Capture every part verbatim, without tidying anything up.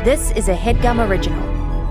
This is a HeadGum original.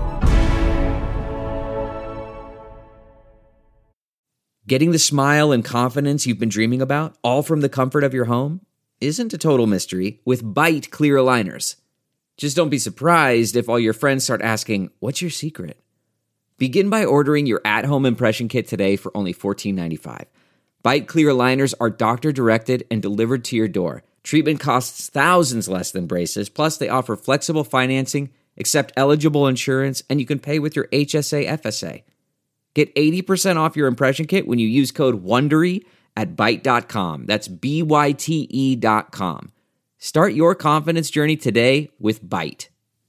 Getting the smile and confidence you've been dreaming about, all from the comfort of your home, isn't a total mystery with Byte clear aligners. Just don't be surprised if all your friends start asking, "What's your secret?" Begin by ordering your at-home impression kit today for only fourteen ninety-five. Byte clear aligners are doctor-directed and delivered to your door. Treatment costs thousands less than braces, plus they offer flexible financing, accept eligible insurance, and you can pay with your H S A F S A. Get eighty percent off your impression kit when you use code WONDERY at byte dot com. That's B Y T E dot com. Start your confidence journey today with Byte.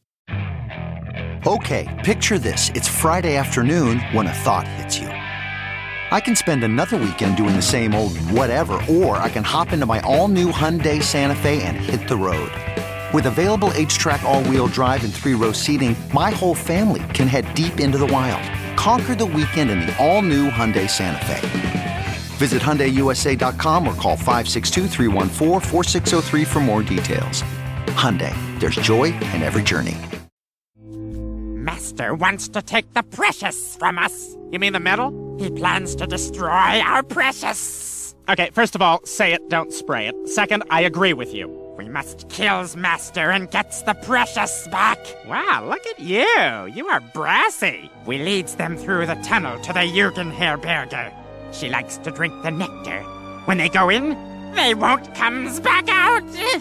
Okay, picture this. It's Friday afternoon when a thought hits you. I can spend another weekend doing the same old whatever, or I can hop into my all-new Hyundai Santa Fe and hit the road. With available H-Track all-wheel drive and three-row seating, my whole family can head deep into the wild. Conquer the weekend in the all-new Hyundai Santa Fe. Visit Hyundai U S A dot com or call five six two, three one four, four six zero three for more details. Hyundai, there's joy in every journey. Master wants to take the precious from us. You mean the metal? He plans to destroy our precious. Okay, first of all, say it, don't spray it. Second, I agree with you. We must kills Master and gets the precious back. Wow, look at you. You are brassy. We leads them through the tunnel to the Jugendherberge. She likes to drink the nectar. When they go in, they won't comes back out.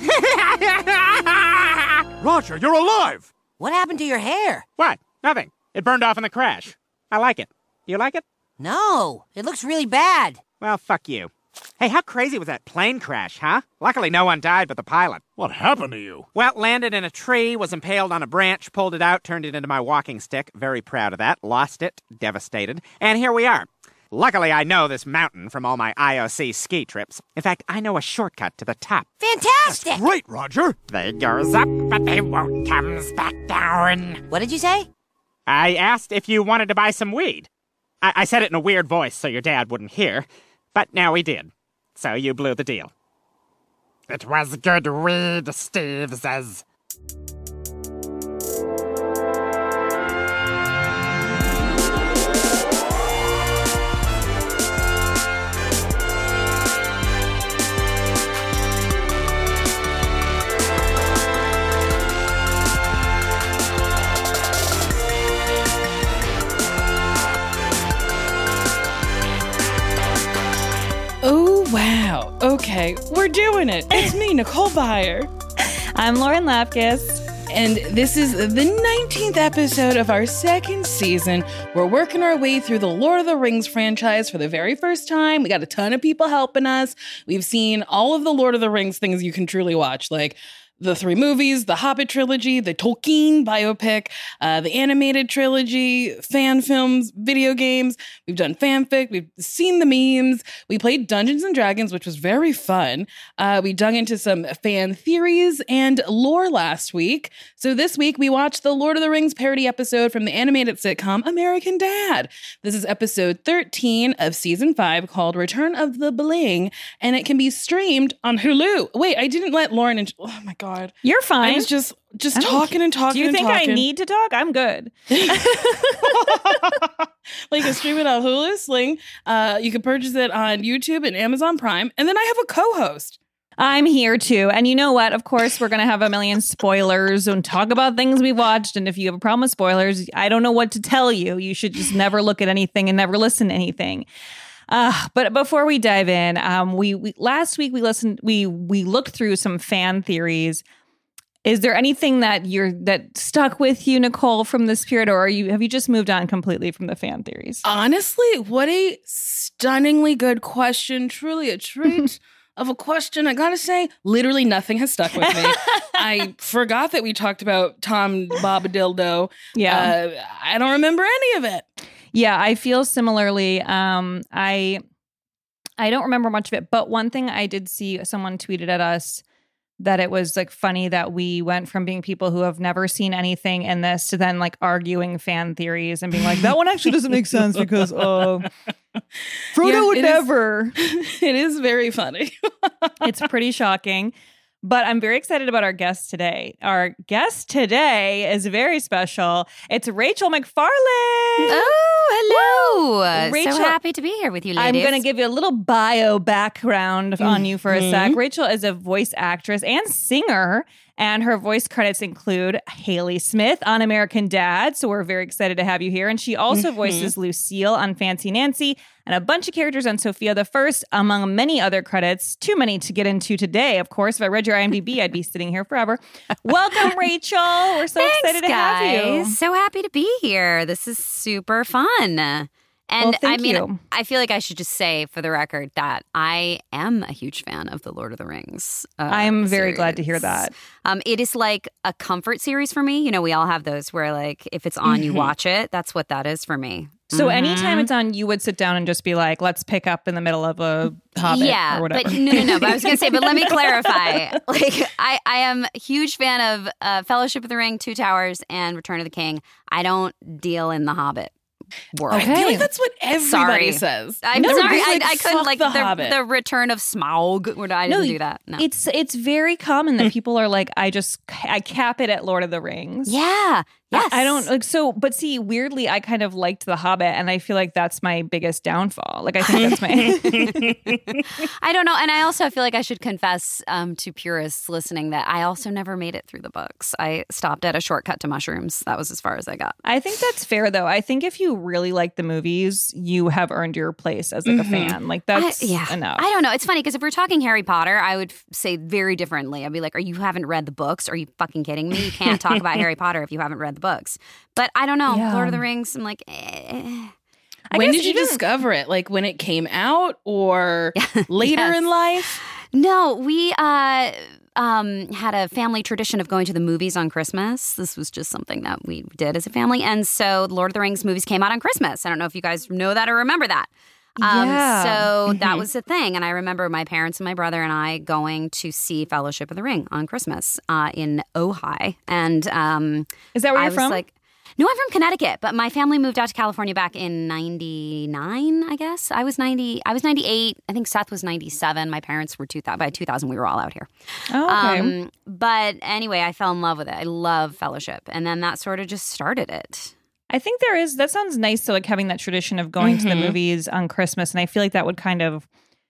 Roger, you're alive. What happened to your hair? What? Nothing. It burned off in the crash. I like it. You like it? No, it looks really bad. Well, fuck you. Hey, how crazy was that plane crash, huh? Luckily, no one died but the pilot. What happened to you? Well, landed in a tree, was impaled on a branch, pulled it out, turned it into my walking stick. Very proud of that. Lost it. Devastated. And here we are. Luckily, I know this mountain from all my I O C ski trips. In fact, I know a shortcut to the top. Fantastic! That's great, Roger. They goes up, but they won't comes back down. What did you say? I asked if you wanted to buy some weed. I, I said it in a weird voice so your dad wouldn't hear. But now he did. So you blew the deal. It was good weed, Steve says. Oh, wow. Okay, we're doing it. It's me, Nicole Byer. I'm Lauren Lapkus. And this is the nineteenth episode of our second season. We're working our way through the Lord of the Rings franchise for the very first time. We got a ton of people helping us. We've seen all of the Lord of the Rings things you can truly watch, like the three movies, the Hobbit trilogy, the Tolkien biopic, uh, the animated trilogy, fan films, video games. We've done fanfic. We've seen the memes. We played Dungeons and Dragons, which was very fun. Uh, we dug into some fan theories and lore last week. So this week we watched the Lord of the Rings parody episode from the animated sitcom American Dad. This is episode thirteen of season five called Return of the Bling, and it can be streamed on Hulu. Wait, I didn't let Lauren... In- oh my God. God. You're fine. I was just just talking and talking. Do you and think talking. I need to talk? I'm good. Well, you can stream it on Hulu, Sling. Uh, you can purchase it on YouTube and Amazon Prime. And then I have a co-host. I'm here too. And you know what? Of course, we're going to have a million spoilers and talk about things we watched. And if you have a problem with spoilers, I don't know what to tell you. You should just never look at anything and never listen to anything. Uh, but before we dive in, um, we, we last week we listened, we we looked through some fan theories. Is there anything that you're that stuck with you, Nicole, from this period, or are you have you just moved on completely from the fan theories? Honestly, what a stunningly good question! Truly a treat of a question. I gotta say, literally nothing has stuck with me. I forgot that we talked about Tom Bobadildo. Yeah, uh, I don't remember any of it. Yeah, I feel similarly. Um, I I don't remember much of it, but one thing I did see, someone tweeted at us that it was like funny that we went from being people who have never seen anything in this to then like arguing fan theories and being like, that one actually doesn't make sense because uh, Frodo yeah, would it never. Is, it is very funny. It's pretty shocking. But I'm very excited about our guest today. Our guest today is very special. It's Rachel McFarlane. Oh, hello. Rachel, so happy to be here with you, ladies. I'm going to give you a little bio background mm-hmm. on you for a sec. Rachel is a voice actress and singer, and her voice credits include Haley Smith on American Dad, so we're very excited to have you here. And she also mm-hmm. voices Lucille on Fancy Nancy and a bunch of characters on Sophia the First, among many other credits. Too many to get into today, of course. If I read your IMDb, I'd be sitting here forever. Welcome, Rachel. We're so Thanks, excited to guys. have you. So happy to be here. This is super fun. And well, thank I mean, you. I feel like I should just say for the record that I am a huge fan of the Lord of the Rings. Uh, I'm very series. glad to hear that. Um, it is like a comfort series for me. You know, we all have those where like if it's on, mm-hmm. you watch it. That's what that is for me. So mm-hmm. anytime it's on, you would sit down and just be like, let's pick up in the middle of a Hobbit yeah, or whatever. But no, no, no. But I was going to say, but let me clarify. Like, I, I am a huge fan of uh, Fellowship of the Ring, Two Towers, and Return of the King. I don't deal in the Hobbit world. I feel like that's what everybody sorry. says. I'm no, sorry. like, I, I couldn't like the, the, the Return of Smaug. Or I didn't no, do that. No. It's it's very common that people are like, I just I cap it at Lord of the Rings. Yeah. Yes. I, I don't like so, but see, weirdly, I kind of liked The Hobbit, and I feel like that's my biggest downfall. Like, I think that's my. I don't know, and I also feel like I should confess um, to purists listening that I also never made it through the books. I stopped at a shortcut to mushrooms. That was as far as I got. I think that's fair, though. I think if you really like the movies, you have earned your place as like mm-hmm. a fan. Like that's I, yeah. enough. I don't know. It's funny because if we're talking Harry Potter, I would f- say very differently. I'd be like, "Are you haven't read the books? Are you fucking kidding me? You can't talk about Harry Potter if you haven't read the books." But I don't know. Yeah. Lord of the Rings, I'm like, eh. When did you even discover it? Like when it came out or later yes. in life? No, we uh, um, had a family tradition of going to the movies on Christmas. This was just something that we did as a family. And so Lord of the Rings movies came out on Christmas. I don't know if you guys know that or remember that. Um, yeah. So mm-hmm. that was the thing. And I remember my parents and my brother and I going to see Fellowship of the Ring on Christmas uh, in Ojai. And um, is that where I you're was from? Like, no, I'm from Connecticut, but my family moved out to California back in ninety-nine, I guess. I was ninety. I was ninety-eight. I think Seth was ninety-seven. My parents were two thousand. By two thousand, we were all out here. Oh, okay. Um, but anyway, I fell in love with it. I love Fellowship. And then that sort of just started it. I think there is, that sounds nice to like having that tradition of going mm-hmm. to the movies on Christmas. And I feel like that would kind of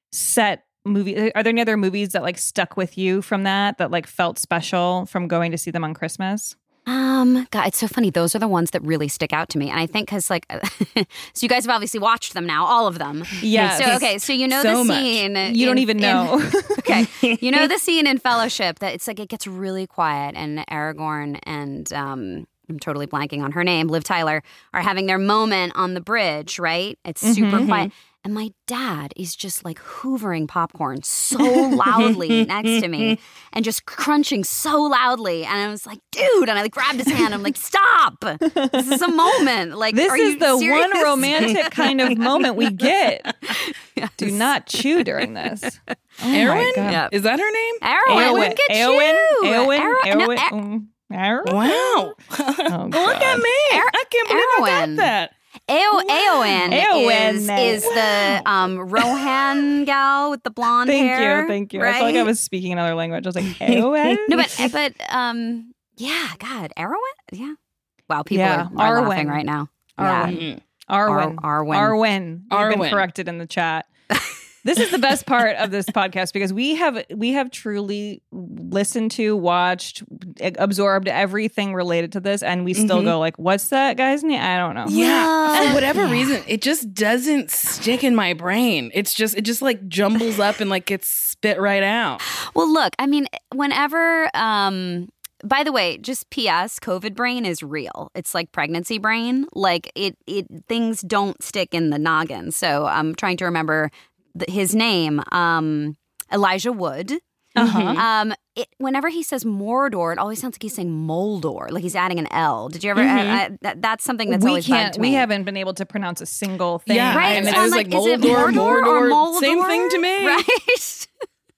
set movie. Are there any other movies that like stuck with you from that, that like felt special from going to see them on Christmas? Um, God, it's so funny. Those are the ones that really stick out to me. And I think because like, so you guys have obviously watched them now, all of them. Yes. So, okay. So you know so the scene. Much. In, you don't even know. In, okay. You know the scene in Fellowship that it's like, it gets really quiet and Aragorn and, um, I'm totally blanking on her name, Liv Tyler, are having their moment on the bridge, right? It's super mm-hmm. quiet. And my dad is just like hoovering popcorn so loudly next to me and just crunching so loudly. And I was like, dude, and I like grabbed his hand. I'm like, stop. This is a moment. Like, this are is you the serious? one romantic kind of moment we get. Yes. Do not chew during this. Oh Erwin? Yep. Is that her name? Erwin. Look at Eowyn. you. Eowyn. Erwin. Eowyn. No, Erwin. Wow. Oh, look at me. Er- I can't believe Erwin. I got that. Eo- Eowyn, Eowyn. is, is the um, Rohan gal with the blonde thank hair. you, thank you. Right? I felt like I was speaking another language. I was like, Eowyn? No, but, but um, yeah, God, Erwin? Yeah. Wow, people yeah. are, are Arwen. laughing right now. Arwen. Yeah. Arwen. Ar- Arwen. Arwen. You've been Arwen. corrected in the chat. This is the best part of this podcast because we have we have truly listened to, watched, absorbed everything related to this, and we still mm-hmm. go like, "What's that guy's name? I don't know." Yeah, for whatever yeah. reason, it just doesn't stick in my brain. It's just it just like jumbles up and like gets spit right out. Well, look, I mean, whenever. Um, By the way, just P S, COVID brain is real. It's like pregnancy brain. Like it, it things don't stick in the noggin. So I'm trying to remember the, his name, um, Elijah Wood. Uh-huh. Um, it, whenever he says Mordor, it always sounds like he's saying Moldor, like he's adding an L. Did you ever? Mm-hmm. I, I, that, that's something that's we always can't. bugged me. We haven't been able to pronounce a single thing. Yeah, right. and So I was I'm like, is it Moldor, Mordor, Mordor, or Moldor? same thing to me. Right.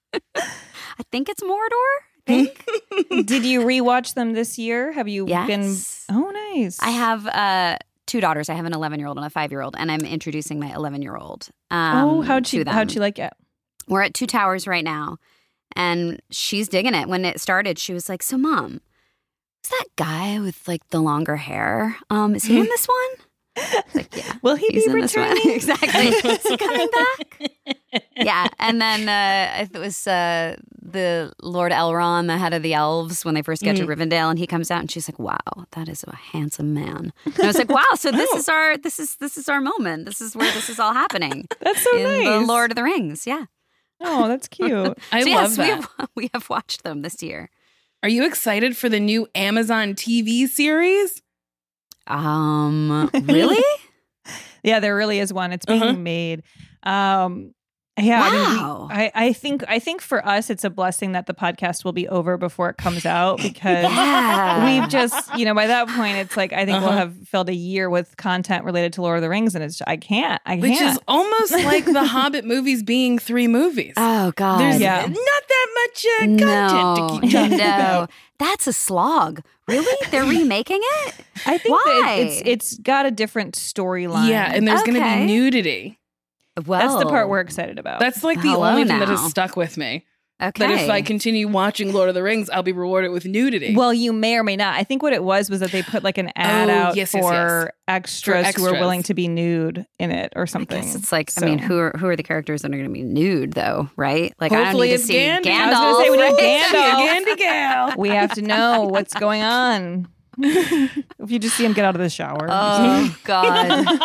I think it's Mordor. I think. Did you rewatch them this year? Have you Yes. been? Oh, nice. I have uh, two daughters. I have an eleven-year-old and a five-year-old, and I'm introducing my eleven-year-old. Um, oh, how'd she? to them. How'd she like it? We're at Two Towers right now, And she's digging it. When it started, she was like, so Mom, is that guy with like the longer hair, um, is he in this one? Like, yeah. Will he he's be in this one. returning? Exactly. Is he coming back? Yeah. And then uh, it was uh, the Lord Elrond, the head of the elves, when they first get Mm. to Rivendell, and he comes out and she's like, wow, that is a handsome man. And I was like, wow, so this Oh. is our this is this is our moment. This is where this is all happening. That's so in nice. the Lord of the Rings. Yeah. Oh, that's cute. I so love yes, that. we have we have watched them this year. Are you excited for the new Amazon T V series? Um really? Yeah, there really is one. It's being Uh-huh. made. Um, yeah, I, mean, Wow. we- I, I think I think for us, it's a blessing that the podcast will be over before it comes out because Yeah. we've just, you know, by that point, it's like I think we'll Uh-huh. have filled a year with content related to Lord of the Rings, and it's I can't, I Which can't. is almost like the Hobbit movies being three movies. Oh God. There's Yeah. not that much uh, content to no, keep track no. about. That's a slog. Really? They're remaking it? I think Why? that it's it's got a different storyline. Yeah, and there's going to Okay. be nudity. Well, that's the part we're excited about. That's like the Hello only thing that now. has stuck with me. okay. That if I continue watching Lord of the Rings, I'll be rewarded with nudity. Well, you may or may not. I think what it was was that they put like an ad Oh, out yes, yes, for, extras For who were extras. willing to be nude in it or I something. guess it's like, So- I mean, who are who are the characters that are going to be nude, though, right? Like, I don't Hopefully need to it's see Gandalf. Gandalf. I was gonna say we need right? Gandalf. Gandhi gal. we have to know what's going on. If you just see him get out of the shower. Oh God.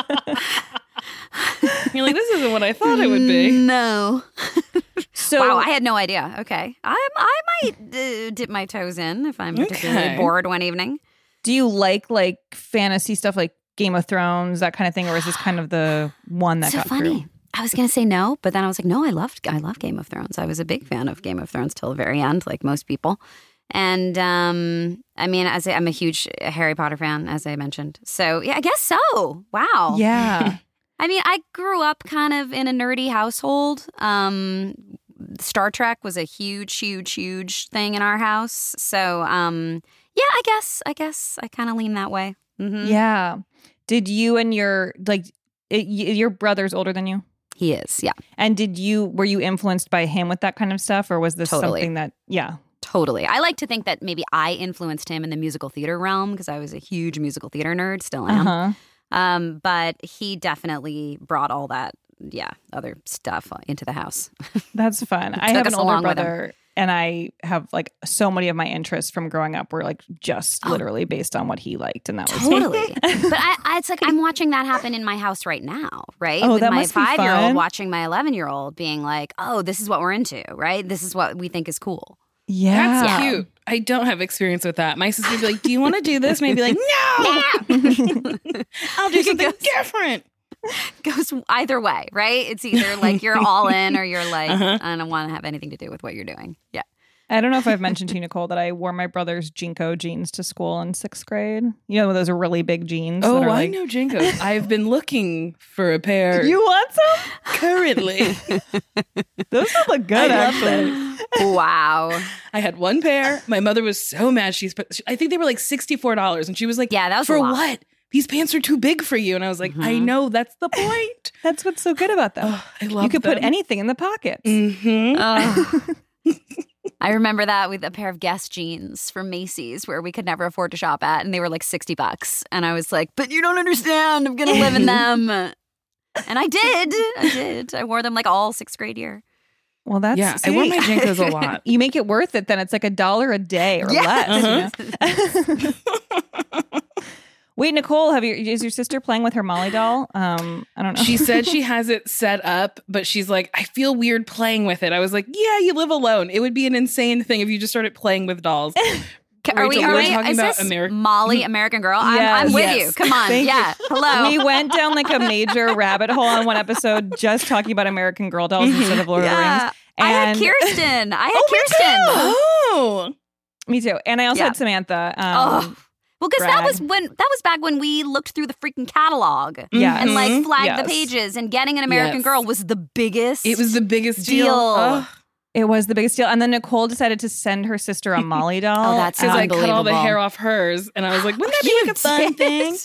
You're like, this isn't what I thought it would be. No. so Wow, I had no idea. Okay, I I might uh, dip my toes in if I'm particularly Okay. bored one evening. do you like like fantasy stuff like Game of Thrones, that kind of thing, or is this kind of the one that so got funny. through? I was gonna say no, but then I was like, no, I loved I love Game of Thrones. I was a big fan of Game of Thrones till the very end, like most people. And um, I mean, as I, I'm a huge Harry Potter fan, as I mentioned. So yeah, I guess so. Wow. Yeah. I mean, I grew up kind of in a nerdy household. Um, Star Trek was a huge, huge, huge thing in our house. So um, yeah, I guess I guess I kind of lean that way. Mhm. Yeah. Did you and your like it, y- your brother's older than you? He is. Yeah. And did you were you influenced by him with that kind of stuff, or was this Totally. something that yeah? Totally. I like to think that maybe I influenced him in the musical theater realm because I was a huge musical theater nerd, still am. Uh-huh. Um, but he definitely brought all that, yeah, other stuff into the house. That's fun. I Took have us an older along with him. brother, and I have like so many of my interests from growing up were like just Oh. literally based on what he liked, and that was Totally. But I, I, it's like I'm watching that happen in my house right now, right? Oh, With that my must be five-year-old fun. watching my eleven-year-old being like, oh, this is what we're into, right? This is what we think is cool. yeah, That's cute. I don't have experience with that. My sister would be like, do you want to do this? Maybe like, no, I'll do something different. Goes either way, right? It's either like you're all in or you're like, Uh-huh. I don't want to have anything to do with what you're doing. Yeah. I don't know if I've mentioned to you, Nicole, that I wore my brother's Jinko jeans to school in sixth grade. You know, those are really big jeans. Oh, that are I like, know Jinkos. I've been looking for a pair You want some? currently. Those would look good, I love actually. Wow. I had one pair. My mother was so mad. She's, I think they were like sixty-four dollars. And she was like, Yeah, that was for a lot. what? These pants are too big for you. And I was like, I Mhm. know. That's the point. That's what's so good about them. Oh, I love You could put them. anything in the pockets. Mm-hmm. Oh. I remember that with a pair of Guess jeans from Macy's where we could never afford to shop at, and they were like sixty bucks. And I was like, but you don't understand. I'm going to live in them. And I did. I did. I wore them like all sixth grade year. Well, that's Yeah, I see, wear my Jinkos a lot. You make it worth it, then it's like a dollar a day or Yes. less. You know? Wait, Nicole, have you is your sister playing with her Molly doll? Um, I don't know. She said she has it set up, but she's like, I feel weird playing with it. I was like, yeah, you live alone. It would be an insane thing if you just started playing with dolls. Are we, Rachel, are we were we talking is about this Ameri- Molly, American Girl? I'm, Yes. I'm with Yes. you. Come on. Thank you. Yeah. Hello. We went down like a major rabbit hole on one episode just talking about American Girl dolls instead of Lord yeah. of the Rings. I had And- Kirsten. I had Oh, me Kirsten. Oh, Me too. And I also Yeah. had Samantha. Um, Oh. Well, because that Brag. was when that was back when we looked through the freaking catalog Yes. and like Mhm. flagged Yes. the pages, and getting an American Yes. Girl was the biggest. it was the biggest deal. Deal. Oh, It was the biggest deal. And then Nicole decided to send her sister a Molly doll. Oh, that's because I cut all the Unbelievable. hair off hers, and I was like, wouldn't that be like a fun You thing? did.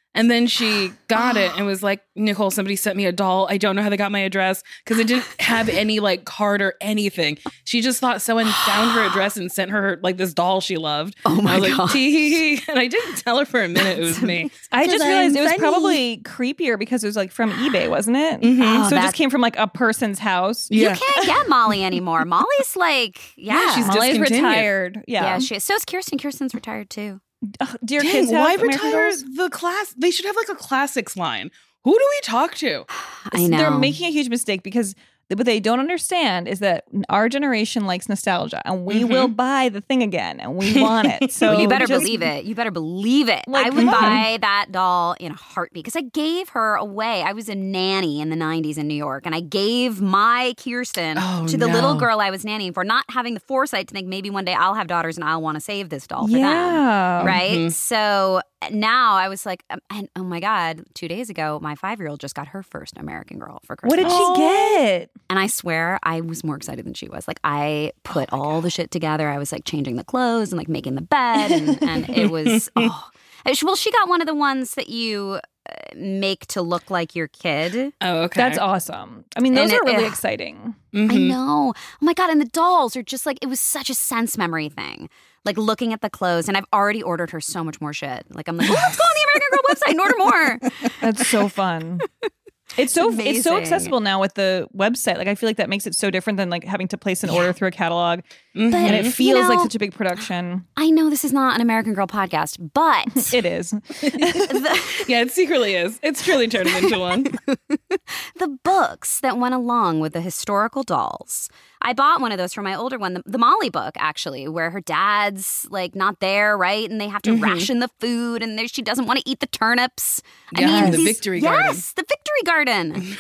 And then she got it and was like, Nicole, somebody sent me a doll. I don't know how they got my address because it didn't have any like card or anything. She just thought someone found her address and sent her like this doll she loved. Oh my I was God. like, tee. And I didn't tell her for a minute it was me. I just realized it was funny. probably creepier because it was like from eBay, wasn't it? Mhm. Oh, so it that- just came from like a person's house. Yeah. You can't get Molly anymore. Molly's like, yeah. Yeah, she's Molly's discontinued. retired. Yeah. yeah, she is. So is Kirsten. Kirsten's retired too. Ugh, do your Dang, kids have why American retire Girls? the class? They should have like a classics line. Who do we talk to? I know. They're making a huge mistake because what they don't understand is that our generation likes nostalgia and we Mhm. will buy the thing again and we want it. So Well, you better just- believe it. You better believe it. Like, I would come on. buy that doll in a heartbeat because I gave her away. I was a nanny in the nineties in New York, and I gave my Kirsten Oh, to the no. little girl I was nannying for, not having the foresight to think maybe one day I'll have daughters and I'll want to save this doll for them. Yeah. Right? Mhm. So now I was like, um, and oh my God, two days ago, my five-year-old just got her first American Girl for What Christmas. did she get? And I swear I was more excited than she was. Like I put all the shit together. I was like changing the clothes and like making the bed. And, and it was, oh. Well, she got one of the ones that you uh, make to look like your kid. Oh, okay. That's awesome. I mean, those And are it- really ugh. exciting. I Mhm. know. Oh my God. And the dolls are just like, it was such a sense memory thing. Like looking at the clothes. And I've already ordered her so much more shit. Like I'm like, oh, let's go on the American Girl website and order more. That's so fun. It's so it's so amazing. accessible now with the website. Like I feel like that makes it so different than like having to place an order through a catalog. Mhm. And it you feels like know- such a big production. I know this is not an American Girl podcast, but It is. the, Yeah, it secretly is. It's truly turning into one. the books that went along with the historical dolls. I bought one of those for my older one, the, the Molly book, actually, where her dad's like not there, right? And they have to Mhm. ration the food, and there, she doesn't want to eat the turnips. Yeah, the Victory Garden. Yes, the Victory Garden.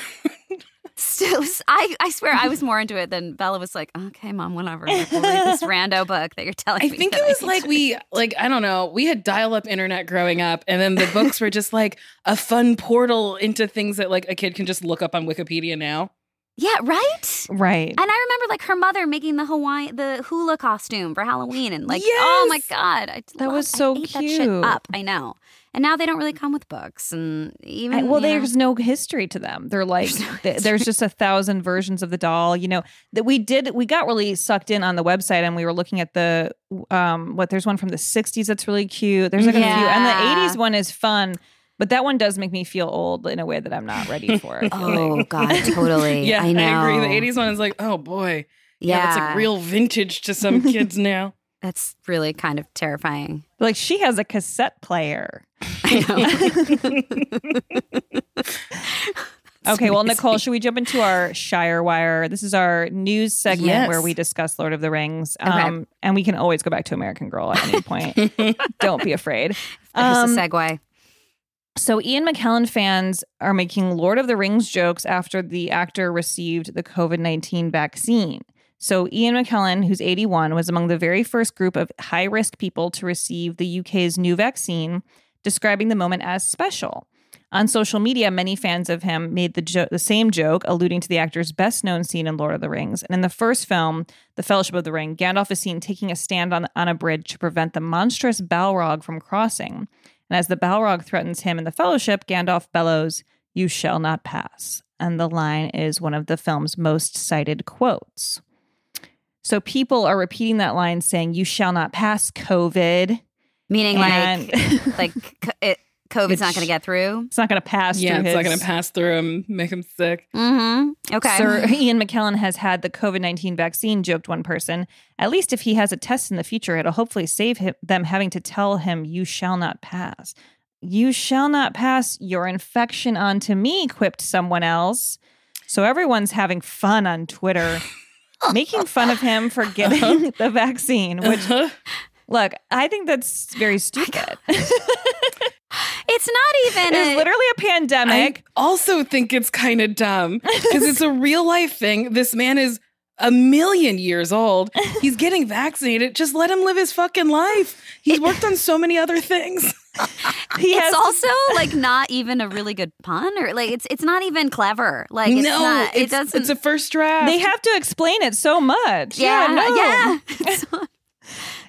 Still, I, I swear I was more into it than Bella was like, okay, Mom, whatever. Like, we'll read this rando book that you're telling I me. think that it was need like to we, like, I don't know, we had dial up internet growing up, and then the books were just like a fun portal into things that like a kid can just look up on Wikipedia now. Yeah, right? Right. And I remember like her mother making the Hawaii, the hula costume for Halloween, and like, oh my Yes! God, I That loved- was so I ate that shit cute. up. I know. And now they don't really come with books, and even I- well, you know, there's no history to them. They're like, There's no th- history. there's just a thousand versions of the doll. You know that we did. We got really sucked in on the website, and we were looking at the um. What there's one from the sixties that's really cute. There's like a few, and the Yeah. eighties one is fun. But that one does make me feel old in a way that I'm not ready for. I feel Oh like. God, totally. Yeah, I know. I agree. The eighties one is like, oh boy. Yeah, Yeah, that's like real vintage to some kids now. That's really kind of terrifying. Like she has a cassette player. I know. Okay, well, Nicole, should we jump into our Shire Wire? This is our news segment Yes. where we discuss Lord of the Rings. Okay. Um, and we can always go back to American Girl at any point. Don't be afraid. There's Um, a segue. So Ian McKellen fans are making Lord of the Rings jokes after the actor received the COVID nineteen vaccine. So Ian McKellen, who's eighty-one, was among the very first group of high-risk people to receive the U K's new vaccine, describing the moment as special. On social media, many fans of him made the, jo- the same joke, alluding to the actor's best-known scene in Lord of the Rings. And in the first film, The Fellowship of the Ring, Gandalf is seen taking a stand on, on a bridge to prevent the monstrous Balrog from crossing. And as the Balrog threatens him in the Fellowship, Gandalf bellows, "You shall not pass." And the line is one of the film's most cited quotes. So people are repeating that line saying, "You shall not pass, COVID." Meaning And- like, like c- it, COVID's It's- not going to get through. It's not going to pass Yeah, through it's not his- going to pass through him, make him sick. Mm-hmm. Okay. Sir Ian McKellen has had the COVID nineteen vaccine, joked one person. At least if he has a test in the future, it'll hopefully save him, them having to tell him, "You shall not pass. You shall not pass your infection onto me," quipped someone else. So everyone's having fun on Twitter, making fun of him for getting the vaccine, which, look, I think that's very stupid. It's not even. It's a- literally a pandemic. I also think it's kind of dumb because it's a real life thing. This man is a million years old. He's getting vaccinated. Just let him live his fucking life. He's worked on so many other things. He it's has also like not even a really good pun, or like it's it's not even clever. Like it's no, not. It it's, doesn't. it's a first draft. They have to explain it so much. yeah, no. yeah.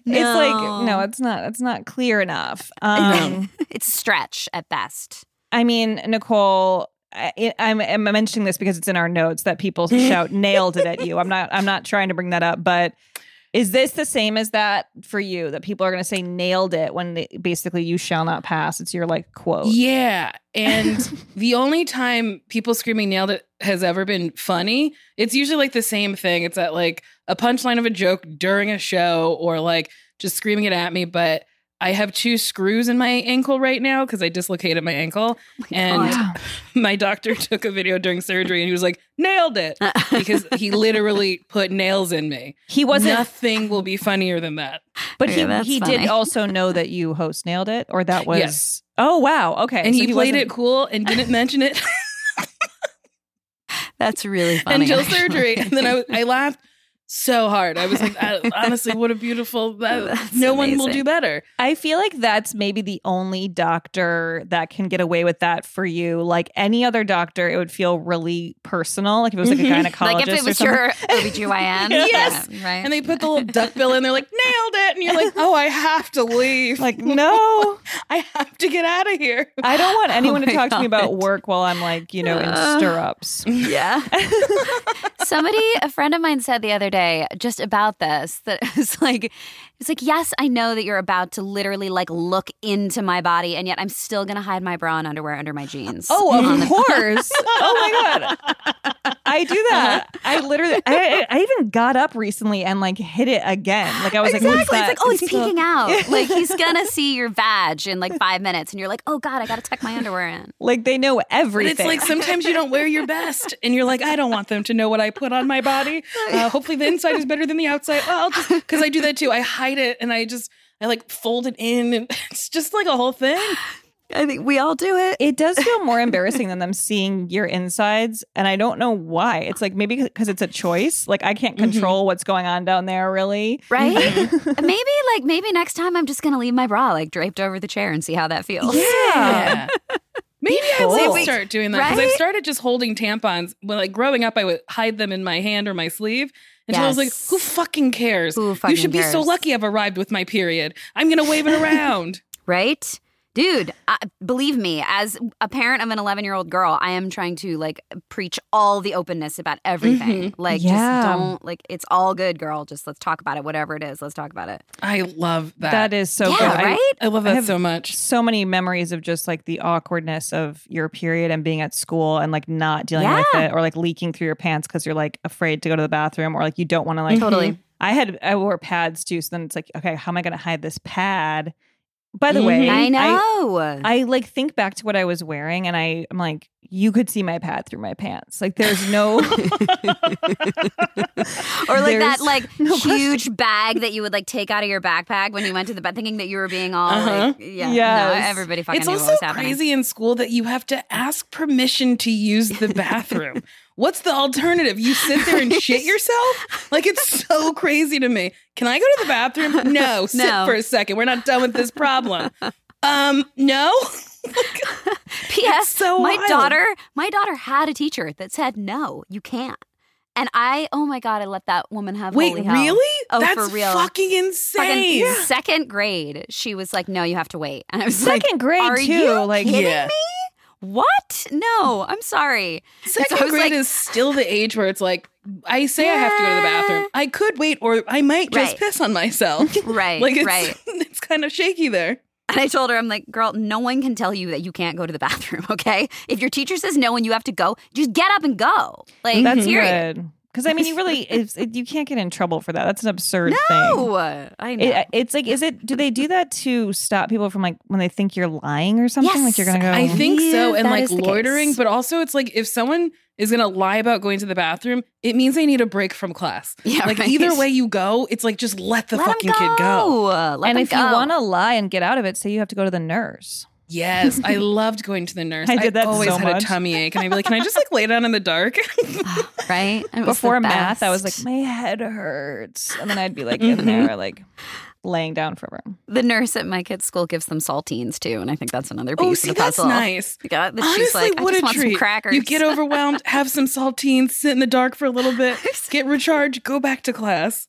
It's like, no, it's not. It's not clear enough. Um, It's a stretch at best. I mean, Nicole, I, I'm, I'm mentioning this because it's in our notes that people shout "nailed it" at you. I'm not. I'm not trying to bring that up, but is this the same as that for you? That people are going to say "nailed it" when they, basically you shall not pass. It's your like quote. Yeah, and the only time people screaming "nailed it" has ever been funny, it's usually like the same thing. It's at like a punchline of a joke during a show, or like just screaming it at me, but. I have two screws in my ankle right now because I dislocated my ankle. Oh my and God. my doctor took a video during surgery and he was like, nailed it. Because he literally put nails in me. He wasn't. Nothing will be funnier than that. But Yeah, he that's he funny. did also know that you host Nailed It, or that was. Yes. Oh, wow. Okay. And So he, played wasn't- it cool and didn't mention it That's really funny. until actually. surgery. And then I, was- I laughed so hard. I was like, I- honestly, what a beautiful, that, That's no one will amazing. do better. I feel like that's maybe the only doctor that can get away with that for you. Like any other doctor, it would feel really personal. Like if it was like a gynecologist Like if it or was something. your O B G Y N. Yes. Yeah, right. And they put the little duck bill in. They're like, nailed it. And you're like, oh, I have to leave. Like, no, I have to get out of here. I don't want anyone Oh to my talk to me about God. work while I'm like, you know, in Uh. stirrups. Yeah. Somebody, a friend of mine said the other day just about this, that it was like, it's like, yes, I know that you're about to literally like look into my body, and yet I'm still going to hide my bra and underwear under my jeans. Oh, On of the- course. Oh my God. I do that. I literally, I, I even got up recently and like hit it again. Like I was like, Exactly. what's that? It's like, oh, it's Still- peeking out. Like he's gonna see your vag in like five minutes, and you're like, oh God, I gotta tuck my underwear in. Like they know But everything. it's like sometimes you don't wear your best and you're like, I don't want them to know what I put on my body. Uh, hopefully the inside is better than the outside. Well, I'll just, because I do that too. I hide it and I just, I like fold it in and it's just like a whole thing. I think we all do it. It does feel more embarrassing than them seeing your insides. And I don't know why. It's like maybe because it's a choice. Like I can't control what's going on down there, really. Right? maybe like maybe next time I'm just gonna leave my bra like draped over the chair and see how that feels. Yeah. Maybe I Cool. will start doing that because I Right? started just holding tampons. When like growing up, I would hide them in my hand or my sleeve until I was like, Yes. who fucking cares? Who you fucking should be so cares? lucky I've arrived with my period. I'm going to wave it around. Right? Dude, I, believe me, as a parent of an eleven-year-old girl, I am trying to like preach all the openness about everything. Like, Yeah. just don't like. It's all good, girl. Just let's talk about it. Whatever it is, let's talk about it. I love that. That is so Yeah, good. I- right? I love I that have so much. so many memories of just like the awkwardness of your period and being at school and like not dealing Yeah. with it, or like leaking through your pants because you're like afraid to go to the bathroom, or like you don't want to like Totally. I had I wore pads too, so then it's like, okay, how am I going to hide this pad? By the way, I know. I like think back to what I was wearing, and I am like, you could see my pad through my pants. Like, there's no, or like that There's like no huge bag that you would like take out of your backpack when you went to the bed, thinking that you were being all Uh-huh. like, yeah, no, Yes. everybody fucking It's It's knew what also was happening. crazy in school that you have to ask permission to use the bathroom. What's the alternative? You sit there and shit yourself? Like, it's so crazy to me. Can I go to the bathroom? No, sit No. for a second. We're not done with this problem. Um, no? P S. so my wild. daughter, my daughter had a teacher that said, "No, you can't." And I, oh my God, I let that woman have Wait, holy hell. really? Oh, That's for real. fucking insane. Fucking second grade, she was like, "No, you have to wait." And I was like, second grade "Are too. you like, kidding Yeah. me? What? No, I'm sorry." Second So I was grade like- is still the age where it's like, I say I have to go to the bathroom. I could wait, or I might just Right. piss on myself. Right, Like, it's, right. it's kind of shaky there. And I told her, I'm like, girl, no one can tell you that you can't go to the bathroom, okay? If your teacher says no and you have to go, just get up and go. Like, that's period. good. Because I mean, you really, it's, it, you can't get in trouble for that. That's an absurd thing. No, I know. It, it's like, is it? Do they do that to stop people from like when they think you're lying or something? Yes. Like you're gonna go. I think so. believe And that like is the loitering, case. but also it's like if someone is going to lie about going to the bathroom, it means they need a break from class. Yeah, like right. either way you go, it's like just let the Let 'em fucking kid go. Let and them if you go. want to lie and get out of it, say you have to go to the nurse. Yes, I loved going to the nurse. I did that always so had much. a tummy ache, and I'd be like, "Can I just like lay down in the dark?" right? And it was Before the math, I was like, best. my head hurts, and then I'd be like in there, like laying down forever. The nurse at my kid's school gives them saltines too, and I think that's another piece Oh, of see, the that's puzzle. nice. Yeah, that Honestly, she's like, I what just a want treat. some crackers. You get overwhelmed, have some saltines, sit in the dark for a little bit, get recharged, go back to class.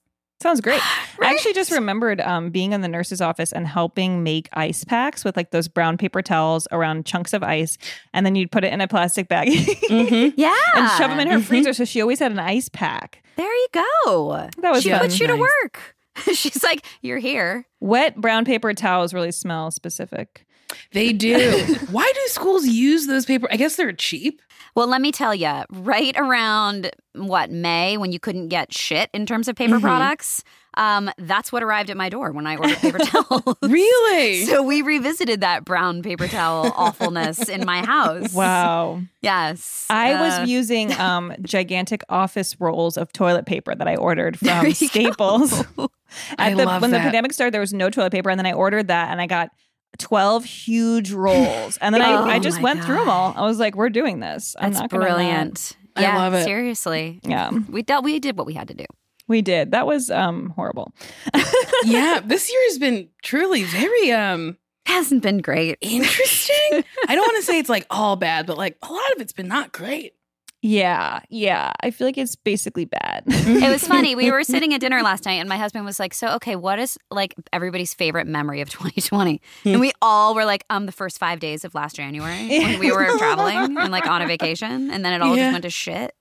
Sounds great. Right? I actually just remembered um, being in the nurse's office and helping make ice packs with like those brown paper towels around chunks of ice. And then you'd put it in a plastic bag. mm-hmm. Yeah. And shove them in her mm-hmm. freezer. So she always had an ice pack. There you go. That was She fun. put you nice. to work. She's like, you're here. Wet brown paper towels really smell specific. They do. Why do schools use those paper? I guess they're cheap. Well, let me tell you, right around, what, May, when you couldn't get shit in terms of paper Mm-hmm. products, um, that's what arrived at my door when I ordered paper towels. Really? So we revisited that brown paper towel awfulness in my house. Wow. Yes. I Uh, was using um, gigantic office rolls of toilet paper that I ordered from Staples. I At the, love when that. the pandemic started, there was no toilet paper. And then I ordered that and I got twelve huge rolls. And then Oh I, I just my went God. through them all. I was like, we're doing this. I'm That's not gonna brilliant. I Yeah, love it. seriously. Not. Yeah, We dealt, we did what we had to do. we did. That was um, horrible. Yeah, this year has been truly very um Hasn't been great. interesting. I don't want to say it's like all bad, but like a lot of it's been not great. Yeah, yeah. I feel like it's basically bad. It was funny. We were sitting at dinner last night and my husband was like, so, okay, what is like everybody's favorite memory of twenty twenty? And we all were like, um, the first five days of last January when we were traveling and like on a vacation. And then it all Yeah. just went to shit.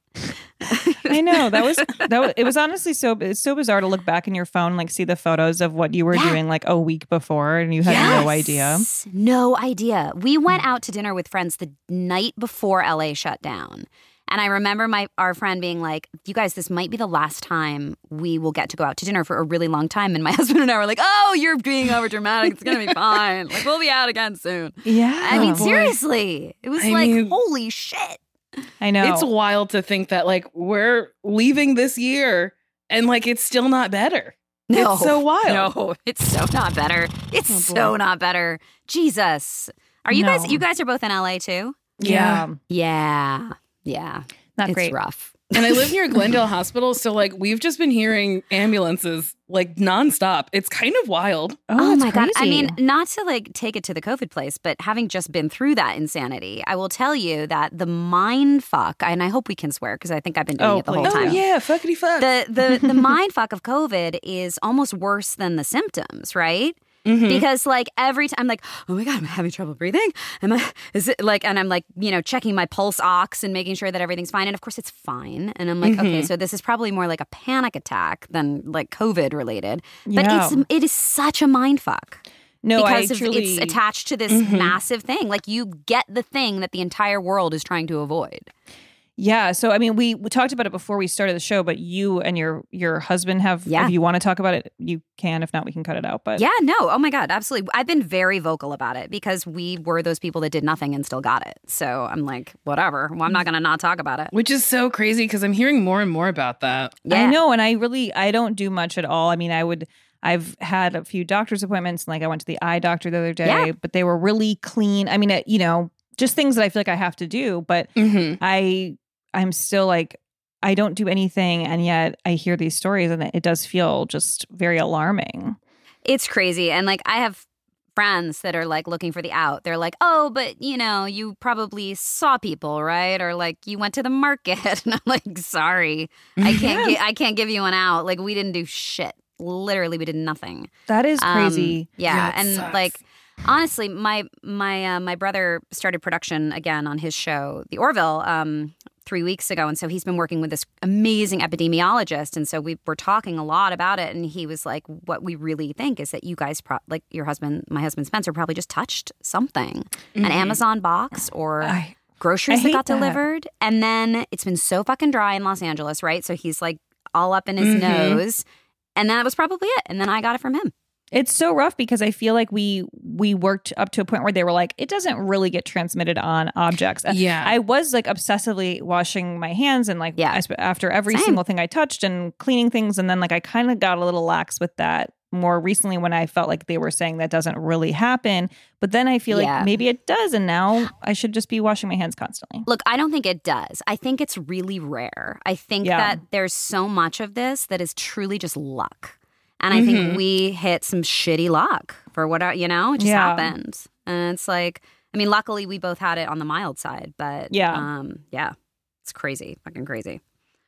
I know that was that. Was, it was honestly so it's so bizarre to look back in your phone, and, like see the photos of what you were Yeah. doing like a week before, and you had no idea. Yes. No idea. We went out to dinner with friends the night before L A shut down. And I remember my our friend being like, you guys, this might be the last time we will get to go out to dinner for a really long time. And my husband and I were like, oh, you're being over dramatic. It's going to be fine. Like, we'll be out again soon. Yeah, I mean, Oh, boy. seriously. It was I like, mean- holy shit. I know. It's wild to think that like we're leaving this year and like it's still not better. No. It's so wild. No, it's so not better. It's Oh, boy. so not better. Jesus. Are you No. guys, you guys are both in L A too? yeah, Yeah. Yeah. not It's great. rough. And I live near Glendale Hospital, so like we've just been hearing ambulances like nonstop. It's kind of wild. Oh, that's my God. I crazy. mean, not to like take it to the COVID place, but having just been through that insanity, I will tell you that the mind fuck, and I hope we can swear because I think I've been doing Oh, it the please. whole Oh time. yeah, fuckity fuck. The the the mind fuck of COVID is almost worse than the symptoms, right? Mhm. Because like every time I'm like, oh my God, I'm having trouble breathing. Am I, is it like, and I'm like, you know, checking my pulse ox and making sure that everything's fine. And of course it's fine. And I'm like, Mm-hmm. okay, so this is probably more like a panic attack than like COVID related. But Yeah. it's, it is such a mind fuck. no, Because I of, truly. it's attached to this Mm-hmm. massive thing. Like you get the thing that the entire world is trying to avoid. Yeah, so I mean, we, we talked about it before we started the show, but you and your your husband have. Yeah. If you want to talk about it, you can. If not, we can cut it out. But Yeah, no. Oh my God, absolutely. I've been very vocal about it because we were those people that did nothing and still got it. So I'm like, whatever. Well, I'm not going to not talk about it. Which is so crazy because I'm hearing more and more about that. Yeah. I know, and I really I don't do much at all. I mean, I would. I've had a few doctor's appointments. Like I went to the eye doctor the other day, Yeah. but they were really clean. I mean, it, you know, just things that I feel like I have to do. But Mm-hmm. I I'm still like I don't do anything, and yet I hear these stories, and it does feel just very alarming. It's crazy. And like, I have friends that are like looking for the out. They're like, oh, but you know, you probably saw people, right? Or like you went to the market. And I'm like, sorry, I can't, gi- I can't give you an out. Like we didn't do shit. Literally, we did nothing. That is Um, crazy. yeah, Yeah, it and sucks. like honestly, my my uh, my brother started production again on his show, The Orville, um, three weeks ago, and so he's been working with this amazing epidemiologist, and so we were talking a lot about it, and he was like, "What we really think is that you guys, pro- like your husband, my husband Spencer, probably just touched something, an Amazon box or." I- Groceries I that hate got that. delivered, and then it's been so fucking dry in Los Angeles, right? So he's like all up in his Mhm. nose, and that was probably it. And then I got it from him. It's so rough because I feel like we we worked up to a point where they were like, it doesn't really get transmitted on objects. Yeah. I was like obsessively washing my hands and like Yeah. I sp- after every Same. single thing I touched and cleaning things. And then like I kind of got a little lax with that more recently when I felt like they were saying that doesn't really happen. But then I feel Yeah. like maybe it does. And now I should just be washing my hands constantly. Look, I don't think it does. I think it's really rare. I think Yeah. that there's so much of this that is truly just luck. And I Mhm. think we hit some shitty luck for what, you know, it just Yeah. happened. And it's like, I mean, luckily we both had it on the mild side, but Yeah. um, yeah, it's crazy, fucking crazy.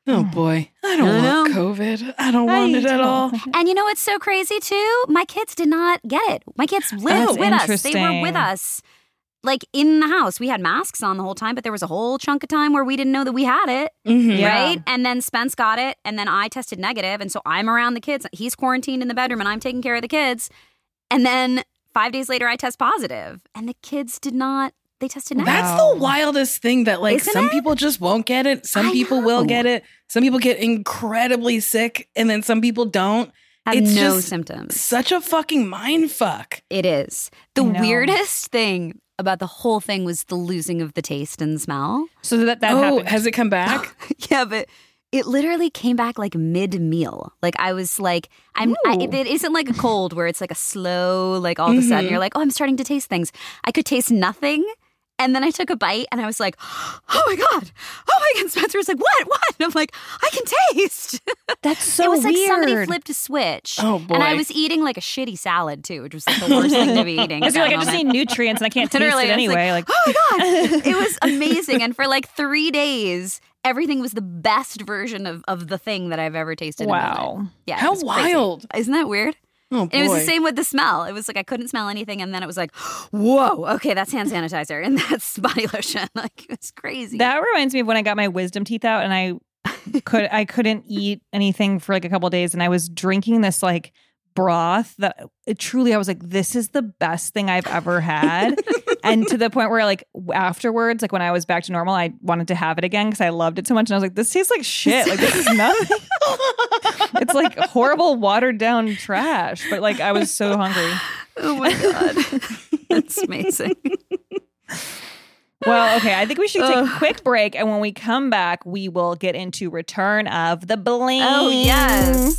Oh boy, I don't I want know. COVID. I don't want I it at all. And you know what's so crazy too? My kids did not get it. My kids lived That's with us. They were interesting. with us. Like in the house. We had masks on the whole time, but there was a whole chunk of time where we didn't know that we had it. Mhm. Yeah. Right? And then Spence got it, and then I tested negative, and so I'm around the kids. He's quarantined in the bedroom, and I'm taking care of the kids. And then five days later, I test positive, and the kids did not. They tested negative. That's the wildest thing that like Isn't some it? people just won't get it. Some I people will know. get it. Some people get incredibly sick and then some people don't. Have It's no just symptoms. Such a fucking mind fuck. It is. The I know. weirdest thing about the whole thing was the losing of the taste and smell. So that that oh, happened. has it come back? Yeah, but it literally came back like mid-meal. Like I was like, I'm. I, it, it isn't like a cold where it's like a slow, like all of a sudden you're like, oh, I'm starting to taste things. I could taste nothing. And then I took a bite and I was like, oh my God. Oh my God. Spencer was like, what? What? And I'm like, I can taste. That's so it was like weird. somebody flipped a switch. Oh, boy. And I was eating like a shitty salad too, which was like the worst thing to be eating. I at feel that like I just moment. need nutrients and I can't taste Literally, it I was anyway. Like, oh my God. It was amazing. And for like three days, everything was the best version of, of the thing that I've ever tasted. Wow. In my life. Yeah. How it was crazy. wild. Isn't that weird? Oh boy. And it was the same with the smell. It was like I couldn't smell anything, and then it was like, whoa, okay, that's hand sanitizer, and that's body lotion. Like it's crazy. that reminds me of when I got my wisdom teeth out and I could I couldn't eat anything for like a couple of days and I was drinking this like broth that it truly I was like, this is the best thing I've ever had. And to the point where like afterwards, like when I was back to normal, I wanted to have it again because I loved it so much. And I was like, this tastes like shit. Like this is nothing. It's like horrible watered down trash. But like I was so hungry. Oh my God. That's amazing. Well, okay. I think we should take a quick break. And when we come back, we will get into Return of the Bling. Oh, yes.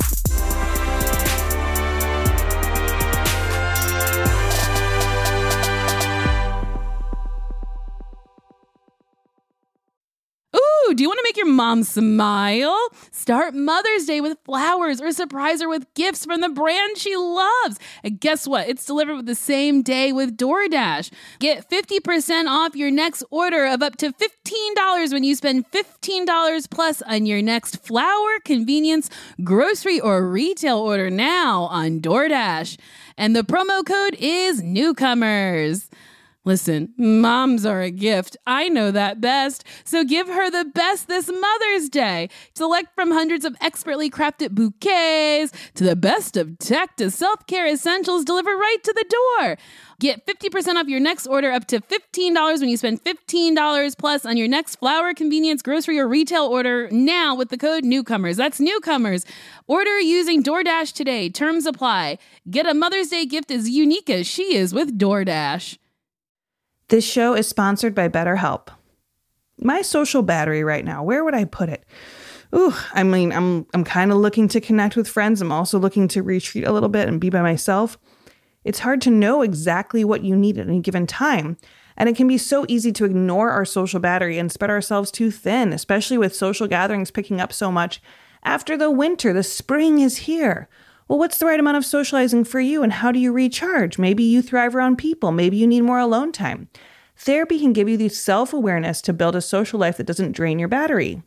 Ooh, do you want to make your mom smile? Start Mother's Day with flowers or surprise her with gifts from the brand she loves. And guess what? It's delivered with the same day with DoorDash. Get fifty percent off your next order of up to fifteen dollars when you spend fifteen dollars plus on your next flower, convenience, grocery, or retail order now on DoorDash. And the promo code is Newcomers. Listen, moms are a gift. I know that best. So give her the best this Mother's Day. Select from hundreds of expertly crafted bouquets to the best of tech to self-care essentials delivered right to the door. Get fifty percent off your next order up to fifteen dollars when you spend fifteen dollars plus on your next flower, convenience, grocery, or retail order now with the code Newcomers. That's Newcomers. Order using DoorDash today. Terms apply. Get a Mother's Day gift as unique as she is with DoorDash. This show is sponsored by BetterHelp. My social battery right now, where would I put it? Ooh, I mean, I'm I'm kind of looking to connect with friends. I'm also looking to retreat a little bit and be by myself. It's hard to know exactly what you need at any given time. And it can be so easy to ignore our social battery and spread ourselves too thin, especially with social gatherings picking up so much. After the winter, the spring is here. Well, what's the right amount of socializing for you and how do you recharge? Maybe you thrive around people. Maybe you need more alone time. Therapy can give you the self-awareness to build a social life that doesn't drain your battery.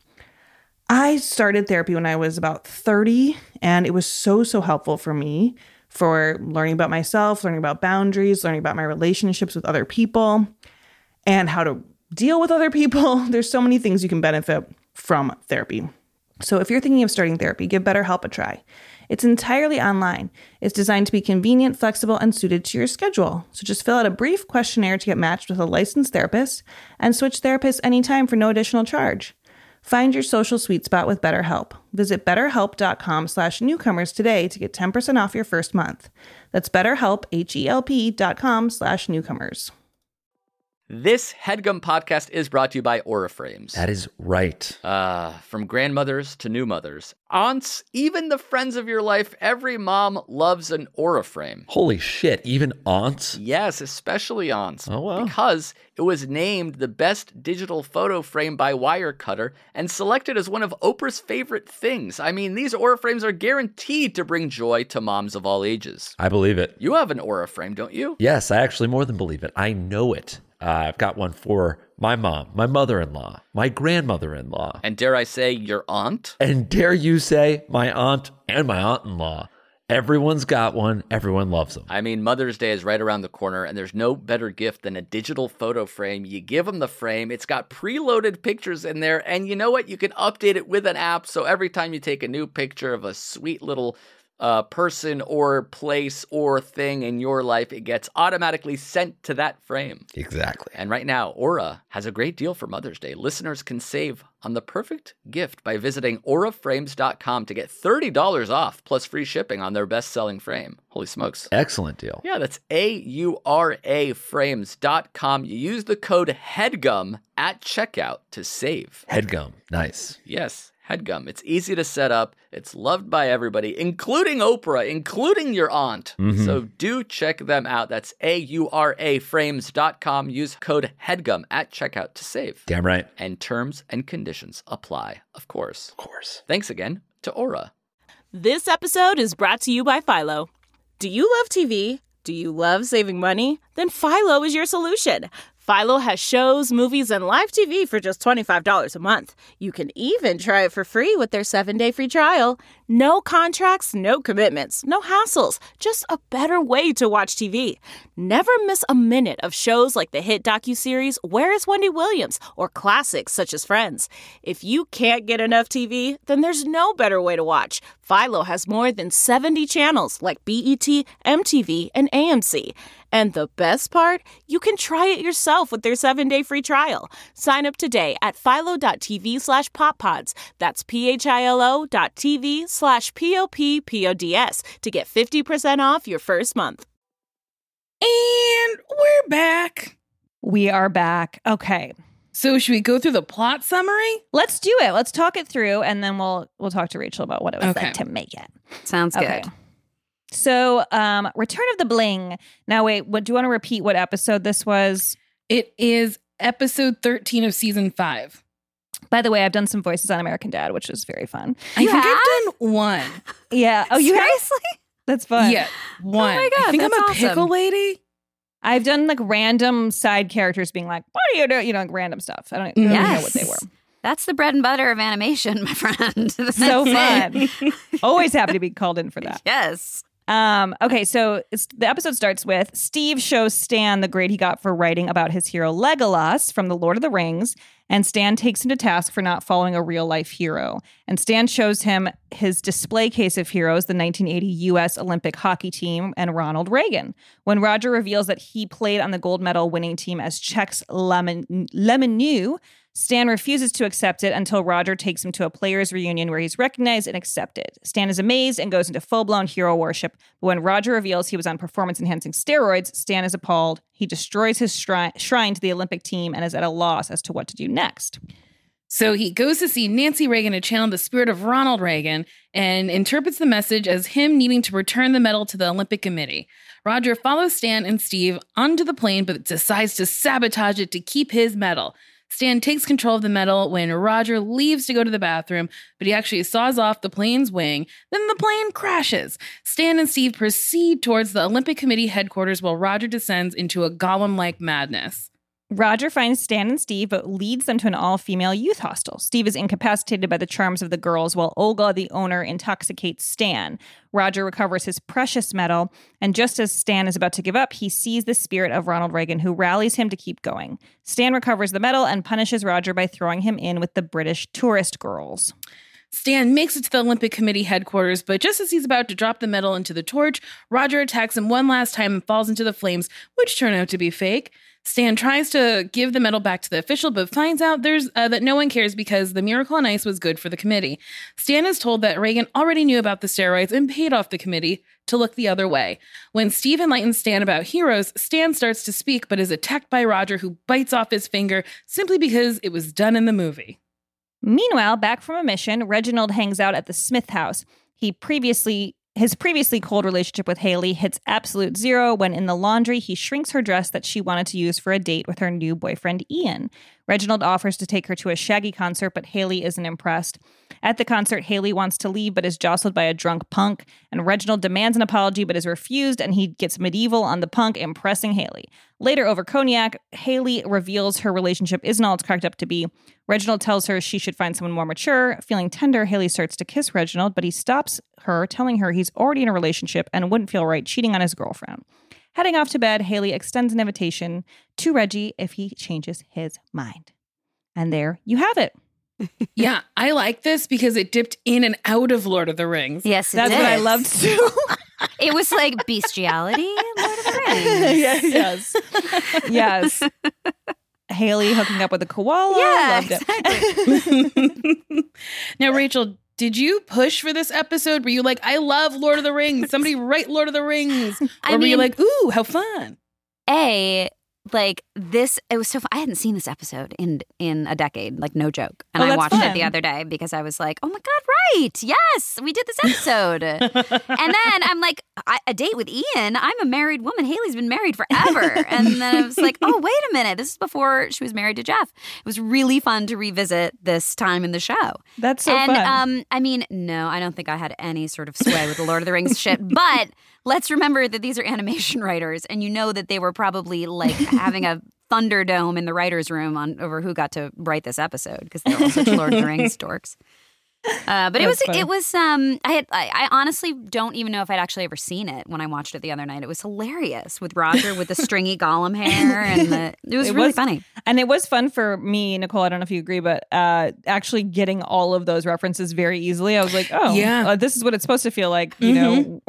I started therapy when I was about thirty, and it was so, so helpful for me for learning about myself, learning about boundaries, learning about my relationships with other people, and how to deal with other people. There's so many things you can benefit from therapy. So if you're thinking of starting therapy, give BetterHelp a try. It's entirely online. It's designed to be convenient, flexible, and suited to your schedule. So just fill out a brief questionnaire to get matched with a licensed therapist and switch therapists anytime for no additional charge. Find your social sweet spot with BetterHelp. Visit betterhelp.com slash newcomers today to get ten percent off your first month. That's betterhelp, H-E-L-P dot com slash newcomers. This HeadGum podcast is brought to you by Auraframes. That is right. Uh, from grandmothers to new mothers, aunts, even the friends of your life, every mom loves an Auraframe. Holy shit, even aunts? Yes, especially aunts. Oh, wow. Because it was named the best digital photo frame by Wirecutter and selected as one of Oprah's favorite things. I mean, these Auraframes are guaranteed to bring joy to moms of all ages. I believe it. You have an Auraframe, don't you? Yes, I actually more than believe it. I know it. Uh, I've got one for my mom, my mother-in-law, my grandmother-in-law. And dare I say, your aunt? And dare you say, my aunt and my aunt-in-law. Everyone's got one. Everyone loves them. I mean, Mother's Day is right around the corner, and there's no better gift than a digital photo frame. You give them the frame. It's got preloaded pictures in there, and you know what? You can update it with an app, so every time you take a new picture of a sweet little uh, person or place or thing in your life, it gets automatically sent to that frame. Exactly. And right now, Aura has a great deal for Mother's Day. Listeners can save on the perfect gift by visiting aura frames dot com to get thirty dollars off plus free shipping on their best-selling frame. Holy smokes. Excellent deal. Yeah, that's A U R A frames dot com. You use the code HEADGUM at checkout to save. Headgum. Nice. Yes. HEADGUM. It's easy to set up. It's loved by everybody, including Oprah, including your aunt. Mm-hmm. So do check them out. That's A U R A frames dot com. Use code HEADGUM at checkout to save. Damn right. And terms and conditions apply, of course. Of course. Thanks again to Aura. This episode is brought to you by Philo. Do you love T V? Do you love saving money? Then Philo is your solution. Philo has shows, movies, and live T V for just twenty-five dollars a month. You can even try it for free with their seven-day free trial. No contracts, no commitments, no hassles. Just a better way to watch T V. Never miss a minute of shows like the hit docuseries Where is Wendy Williams? Or classics such as Friends. If you can't get enough T V, then there's no better way to watch. Philo has more than seventy channels like B E T, M T V, and A M C. And the best part? You can try it yourself with their seven-day free trial. Sign up today at philo.tv slash poppods. That's P-H-I-L-O dot TV slash P-O-P-P-O-D-S to get fifty percent off your first month. And we're back. We are back. Okay. So should we go through the plot summary? Let's do it. Let's talk it through, and then we'll we'll talk to Rachel about what it was Okay. like to make it. Sounds Okay. good. So, um, Return of the Bling. Now, wait, what do you want to repeat what episode this was? It is episode thirteen of season five. By the way, I've done some voices on American Dad, which was very fun. I You think have? I've done one. Yeah. Oh, you have? Seriously? That's fun. Yeah, one. Oh my God, I think that's I'm a awesome. pickle lady. I've done like random side characters being like, what are you doing? You know, like random stuff. I don't, I don't even know what they were. That's the bread and butter of animation, my friend. So fun. Always happy to be called in for that. Yes. Um, okay, so it's, the episode starts with Steve shows Stan the grade he got for writing about his hero Legolas from The Lord of the Rings, and Stan takes him to task for not following a real-life hero. And Stan shows him his display case of heroes, the nineteen eighty U S Olympic hockey team, and Ronald Reagan. When Roger reveals that he played on the gold medal winning team as Czech's Lemieux, Stan refuses to accept it until Roger takes him to a players' reunion where he's recognized and accepted. Stan is amazed and goes into full-blown hero worship. But when Roger reveals he was on performance-enhancing steroids, Stan is appalled. He destroys his shrine, shrine to the Olympic team and is at a loss as to what to do next. So he goes to see Nancy Reagan to channel the spirit of Ronald Reagan and interprets the message as him needing to return the medal to the Olympic Committee. Roger follows Stan and Steve onto the plane, but decides to sabotage it to keep his medal. Stan takes control of the medal when Roger leaves to go to the bathroom, but he actually saws off the plane's wing. Then the plane crashes. Stan and Steve proceed towards the Olympic Committee headquarters while Roger descends into a golem-like madness. Roger finds Stan and Steve, but leads them to an all-female youth hostel. Steve is incapacitated by the charms of the girls, while Olga, the owner, intoxicates Stan. Roger recovers his precious medal, and just as Stan is about to give up, he sees the spirit of Ronald Reagan, who rallies him to keep going. Stan recovers the medal and punishes Roger by throwing him in with the British tourist girls. Stan makes it to the Olympic Committee headquarters, but just as he's about to drop the medal into the torch, Roger attacks him one last time and falls into the flames, which turn out to be fake. Stan tries to give the medal back to the official, but finds out there's uh, that no one cares because the Miracle on Ice was good for the committee. Stan is told that Reagan already knew about the steroids and paid off the committee to look the other way. When Steve enlightens Stan about heroes, Stan starts to speak, but is attacked by Roger, who bites off his finger simply because it was done in the movie. Meanwhile, back from a mission, Reginald hangs out at the Smith house. He previously... His previously cold relationship with Haley hits absolute zero when in the laundry, he shrinks her dress that she wanted to use for a date with her new boyfriend, Ian. Reginald offers to take her to a Shaggy concert, but Haley isn't impressed. At the concert, Haley wants to leave, but is jostled by a drunk punk, and Reginald demands an apology, but is refused, and he gets medieval on the punk, impressing Haley. Later, over cognac, Haley reveals her relationship isn't all it's cracked up to be. Reginald tells her she should find someone more mature. Feeling tender, Haley starts to kiss Reginald, but he stops her, telling her he's already in a relationship and wouldn't feel right cheating on his girlfriend. Heading off to bed, Haley extends an invitation to Reggie if he changes his mind. And there you have it. Yeah, I like this because it dipped in and out of Lord of the Rings. Yes, it That's did. what I loved too. It was like bestiality in Lord of the Rings. Yeah, yes. Yes. Haley hooking up with a koala. Yeah, Loved it. Exactly. Now, Rachel, did you push for this episode? Were you like, I love Lord of the Rings. Somebody write Lord of the Rings. Or I were you mean- like, ooh, how fun? A, like this, it was so fun. I hadn't seen this episode in in a decade, like no joke. And Oh, I that's watched fun. it the other day because I was like, oh my God, right. Yes, we did this episode. And then I'm like, I, a date with Ian. I'm a married woman. Haley's been married forever. And then I was like, oh, wait a minute. This is before she was married to Jeff. It was really fun to revisit this time in the show. That's so and, fun. um, I mean, no, I don't think I had any sort of sway with the Lord of the Rings shit, but let's remember that these are animation writers, and you know that they were probably like having a Thunderdome in the writer's room on over who got to write this episode because they're all such Lord of the Rings dorks. Uh, but it was That's funny. it was um I had I, I honestly don't even know if I'd actually ever seen it when I watched it the other night. It was hilarious with Roger with the stringy Gollum hair and the it was It really was- funny. And it was fun for me, Nicole, I don't know if you agree, but uh, actually getting all of those references very easily. I was like, oh, Yeah. uh, this is what it's supposed to feel like, you know.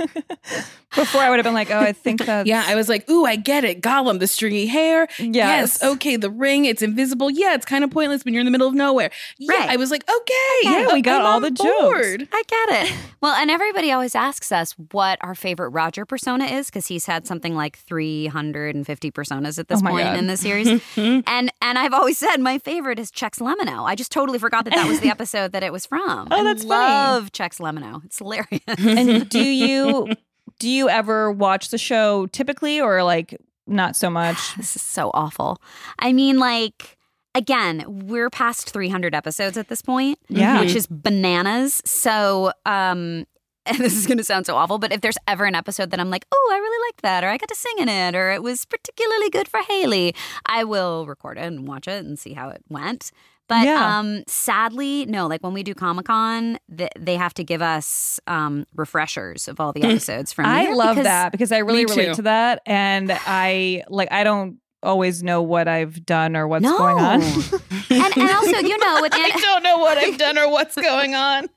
Before I would have been like, oh, I think that's... Yeah, I was like, ooh, I get it. Gollum, the stringy hair. Yes. Okay, the ring, it's invisible. Yeah, it's kind of pointless when you're in the middle of nowhere. Yeah, Right. I was like, okay. Yeah, we got I'm all on the board. jokes. I get it. Well, and everybody always asks us what our favorite Roger persona is because he's had something like three hundred fifty personas at this Oh my point God. in the series. and and I've always said my favorite is Chex Lemino. I just totally forgot that that was the episode that it was from. Oh, I that's funny. love Chex Lemino. It's hilarious. And do you do you ever watch the show typically or like not so much? This is so awful. I mean, like, again, we're past three hundred episodes at this point, Yeah. which is bananas. So, um, and this is going to sound so awful, but if there's ever an episode that I'm like, oh, I really liked that, or I got to sing in it, or it was particularly good for Haley, I will record it and watch it and see how it went. But Yeah. um, sadly, no, like when we do Comic-Con, th- they have to give us um, refreshers of all the episodes from the I year love because- that because I really Me relate too. to that. And I like, I don't always know what I've done or what's No. going on. and, and also, you know, with I don't know what I've done or what's going on.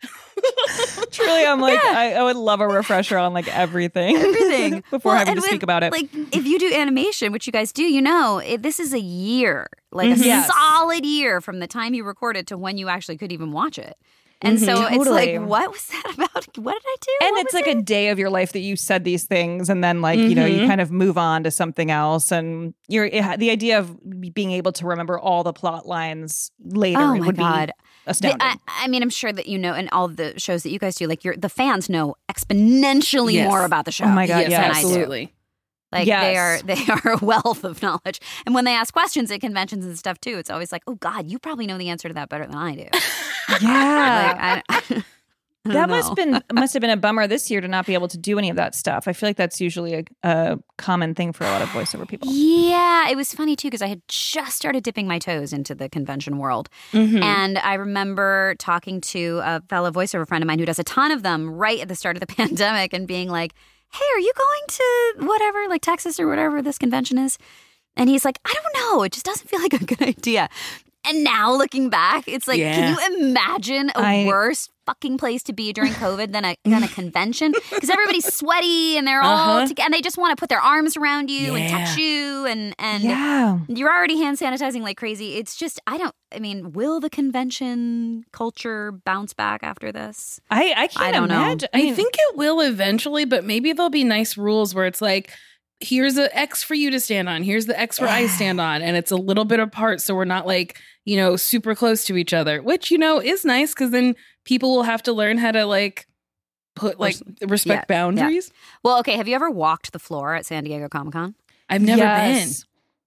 Truly, I'm like, I, I would love a refresher on like everything. Everything. Before Well, having and to with- speak about it. Like, if you do animation, which you guys do, you know, it, this is a year, like a Yes. solid year from the time you record it to when you actually could even watch it. And Mhm. so it's Totally. like, what was that about? What did I do? And What it's was like it? a day of your life that you said these things, and then like you know you Mhm. kind of move on to something else, and you're it, the idea of being able to remember all the plot lines later Oh my would God. be The- astounding. I, I mean, I'm sure that you know, in all of the shows that you guys do, like you're, the fans know exponentially Yes. more about the show. Oh my God, yes, yeah, than I do. absolutely. Like Yes. they are, they are a wealth of knowledge. And when they ask questions at conventions and stuff too, it's always like, oh God, you probably know the answer to that better than I do. yeah, Like, I, I don't that must know. been must have been a bummer this year to not be able to do any of that stuff. I feel like that's usually a, a common thing for a lot of voiceover people. Yeah, it was funny too because I had just started dipping my toes into the convention world. Mhm. And I remember talking to a fellow voiceover friend of mine who does a ton of them right at the start of the pandemic and being like, hey, are you going to whatever, like Texas or whatever this convention is? And he's like, I don't know. It just doesn't feel like a good idea. And now looking back, it's like, Yeah. can you imagine a I- worse fucking place to be during COVID than a than a convention? Because everybody's sweaty and they're all Uh-huh. together and they just want to put their arms around you and touch Yeah. you and and Yeah, you're already hand sanitizing like crazy. It's just I don't. I mean, will the convention culture bounce back after this? I I can't I don't know. imagine. I mean, think it will eventually, but maybe there'll be nice rules where it's like, here's a X for you to stand on. Here's the X where I stand on. And it's a little bit apart. So we're not like, you know, super close to each other, which, you know, is nice because then people will have to learn how to like put like respect Yeah, yeah. boundaries. Well, okay. Have you ever walked the floor at San Diego Comic Con? I've never yes.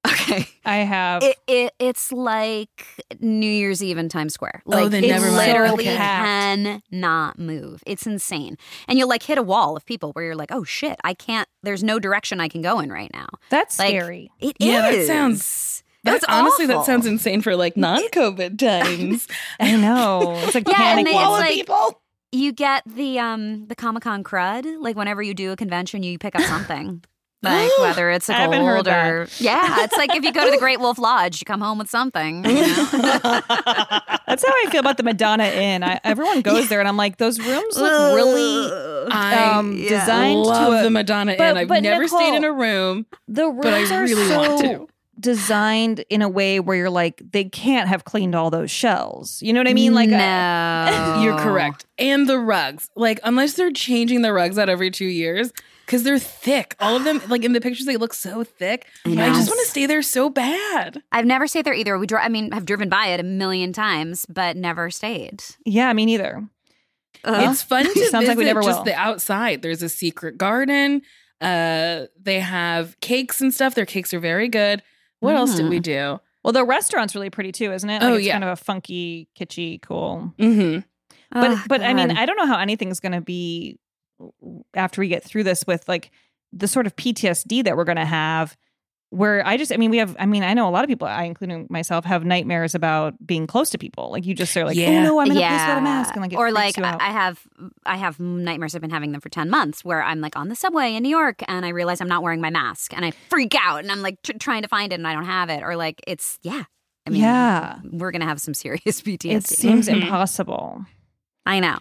Okay. I have. It, it It's like New Year's Eve in Times Square. Like, oh, then it never mind. literally Okay. cannot move. It's insane. And you'll like hit a wall of people where you're like, oh shit, I can't, there's no direction I can go in right now. That's like, scary. It Yeah, is. that sounds. That's, That's honestly awful. that sounds insane for like non-COVID times. I know. It's like Yeah, and panic. it's Wall of like- people. You get the um the Comic-Con crud. Like whenever you do a convention, you pick up something. Like whether it's a I haven't heard gold or yeah, it's like if you go to the Great Wolf Lodge, you come home with something. You know? That's how I feel about the Madonna Inn. I, everyone goes there, and I'm like, those rooms look really I um, designed love to a, the Madonna but- Inn. I've but never Nicole, stayed in a room, The rooms but I are really so want to. designed in a way where you're like, they can't have cleaned all those shells. You know what I mean? Like, no, I, You're correct. And the rugs. Like, unless they're changing the rugs out every two years, because they're thick. All of them, like in the pictures, they look so thick. I, I just want to stay there so bad. I've never stayed there either. We, dri- I mean, I've driven by it a million times, but never stayed. yeah, me neither. Uh, It's fun to Sounds visit like we never just will. the outside. There's a secret garden. Uh, they have cakes and stuff. Their cakes are very good. What else did we do? Well, the restaurant's really pretty too, isn't it? Like, Oh, it's yeah. kind of a funky, kitschy, cool. Mm-hmm. But oh, but I mean, God. I don't know how anything's going to be after we get through this with like the sort of P T S D that we're going to have. Where I just, I mean, we have, I mean, I know a lot of people, I including myself, have nightmares about being close to people. Like you just are like, Yeah. oh no, I'm in a yeah. place without a mask, and like, it or freaks like you out. I I have, I have nightmares. I've been having them for ten months, where I'm like on the subway in New York, and I realize I'm not wearing my mask, and I freak out, and I'm like tr- trying to find it, and I don't have it, or like it's yeah. I mean, Yeah. we're gonna have some serious P T S D. It seems Mhm. impossible. I know.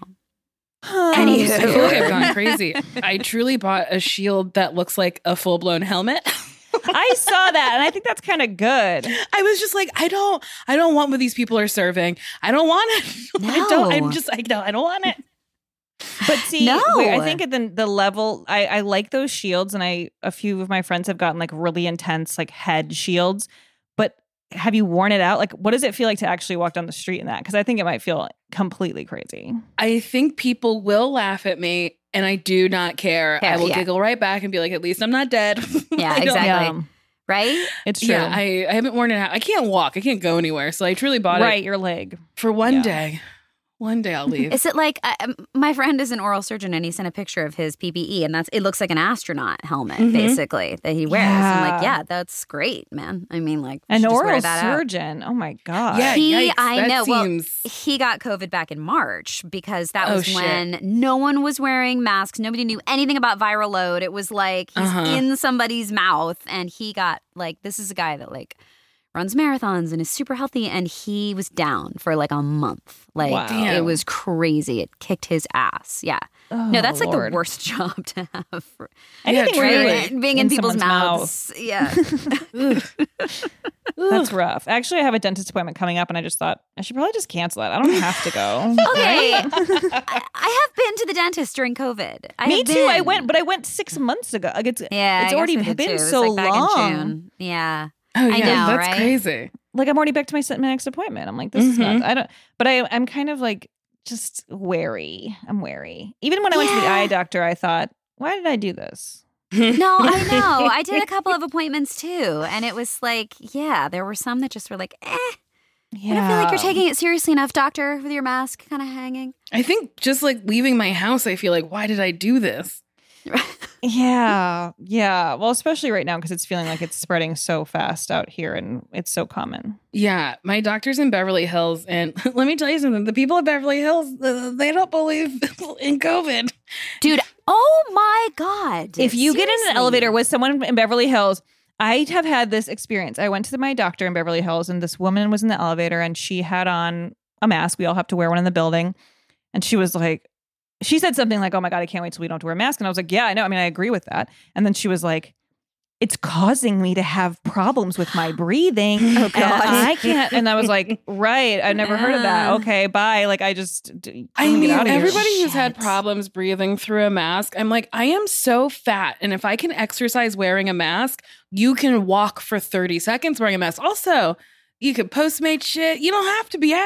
I feel like I've gone crazy. I truly bought a shield that looks like a full blown helmet. I saw that, and I think that's kind of good. I was just like, I don't, I don't want what these people are serving. I don't want it. I don't. I'm No. just like, no, I don't want it. But see, No. wait, I think at the the level, I, I like those shields, and I a few of my friends have gotten like really intense like head shields. But have you worn it out? Like, what does it feel like to actually walk down the street in that? Because I think it might feel completely crazy. I think people will laugh at me, and I do not care. Care, I will yeah. giggle right back and be like, at least I'm not dead. Yeah, I don't- exactly. Yeah. Right? It's true. Yeah, I, I haven't worn it out. I can't walk. I can't go anywhere. So I truly bought right, it your leg. for one Yeah. day. One day I'll leave. Is it like uh, um, my friend is an oral surgeon, and he sent a picture of his P P E, and that's it looks like an astronaut helmet Mhm. basically that he wears. I'm like, Yeah. yeah, that's great, man. I mean, like you An should just wear oral that out. surgeon. Oh my god. Yeah, He, yikes, I that know. seems- Well, he got COVID back in March because that Oh, was shit. when no one was wearing masks. Nobody knew anything about viral load. It was like he's Uh-huh. in somebody's mouth, and he got like this is a guy that like runs marathons and is super healthy, and he was down for like a month. Like Wow. it Damn. was crazy. It kicked his ass. Yeah. Oh, no, that's like Lord. the worst job to have. For, Anything Yeah, where you're, truly. like, being in, people's someone's mouths. Yeah. That's rough. Actually, I have a dentist appointment coming up, and I just thought I should probably just cancel it. I don't have to go. Okay. I, I have been to the dentist during COVID. I Me have too. I been. went, but I went six months ago. Like it's Yeah, it's I already guess I did been too. It was, so like, back long. in June. Yeah. Oh, I yeah, know, that's right? crazy. Like I'm already back to my, my next appointment. I'm like, this is Mhm. nuts. I don't. But I, I'm kind of like just wary. I'm wary. Even when I went to the Yeah. eye doctor, I thought, why did I do this? No, I know. I did a couple of appointments too. And it was like, yeah, there were some that just were like, eh. Yeah. I don't feel like you're taking it seriously enough, doctor, with your mask kind of hanging. I think just like leaving my house, I feel like, why did I do this? Yeah, yeah. Well, especially right now because it's feeling like it's spreading so fast out here, and it's so common. Yeah, my doctor's in Beverly Hills, and let me tell you something. The people of Beverly Hills, uh, they don't believe in COVID. Dude, oh my God. If you get in an Seriously. elevator with someone in Beverly Hills, I have had this experience. I went to my doctor in Beverly Hills, and this woman was in the elevator, and she had on a mask. We all have to wear one in the building, and she was like, she said something like, "Oh my God, I can't wait till we don't have to wear a mask." And I was like, "Yeah, I know. I mean, I agree with that." And then she was like, "It's causing me to have problems with my breathing. Oh, God. And I can't." And I was like, "Right, I've never heard of that. Okay, bye." Like, I just, d- I let me mean, get out of here. everybody who's had Shit. problems breathing through a mask, I'm like, I am so fat. And if I can exercise wearing a mask, you can walk for thirty seconds wearing a mask. Also, you could Postmate shit. You don't have to be out.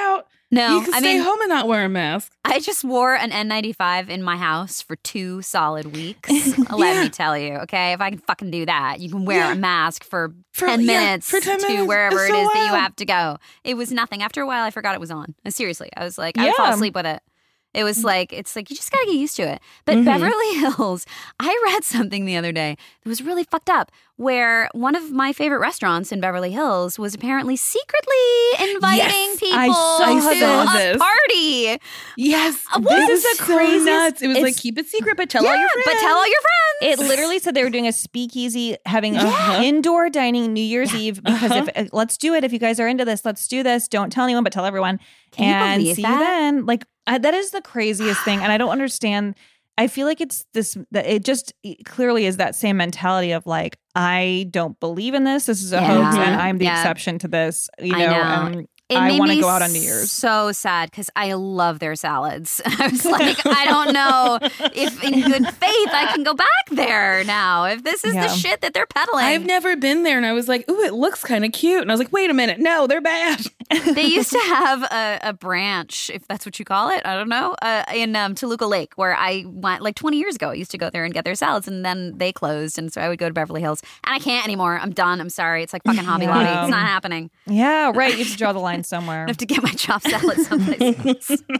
No, You can I stay mean, home and not wear a mask. I just wore an N ninety-five in my house for two solid weeks. Let Yeah. me tell you, okay? If I can fucking do that, you can wear Yeah. a mask for, For- ten yeah, minutes for ten to minutes. wherever It's it so is that you wild. have to go. It was nothing. After a while, I forgot it was on. Seriously, I was like, I would fall Yeah. asleep with it. It was like, it's like, you just gotta get used to it. But Mhm. Beverly Hills, I read something the other day that was really fucked up, where one of my favorite restaurants in Beverly Hills was apparently secretly inviting Yes, people I saw to this. a party. Yes. Uh, This what? is This is so the craziest- nuts. It was like, it's- keep it secret, but tell yeah, all your friends. but tell all your It friends. literally said they were doing a speakeasy, having Uh-huh. indoor dining New Year's Eve because Uh-huh. if uh, let's do it. If you guys are into this, let's do this. Don't tell anyone, but tell everyone. Can you and believe see that? you then. Like I, that is the craziest thing, and I don't understand. I feel like it's this. That it just it clearly is that same mentality of like I don't believe in this. This is a Yeah. hoax, and I'm the Yeah. exception to this. You I know, know. and It I made want to me go out on New Year's. so sad because I love their salads. I was like, I don't know if in good faith I can go back there now. If this is Yeah. the shit that they're peddling. I've never been there, and I was like, ooh, it looks kind of cute. And I was like, wait a minute. No, they're bad. They used to have a, a branch, if that's what you call it, I don't know, uh, in um, Toluca Lake, where I went like twenty years ago. I used to go there and get their salads, and then they closed. And so I would go to Beverly Hills. And I can't anymore. I'm done. I'm sorry. It's like fucking Hobby Lobby. Yeah. It's not happening. Yeah, right. You have to draw the line somewhere. I have to get my chopped salad someplace else.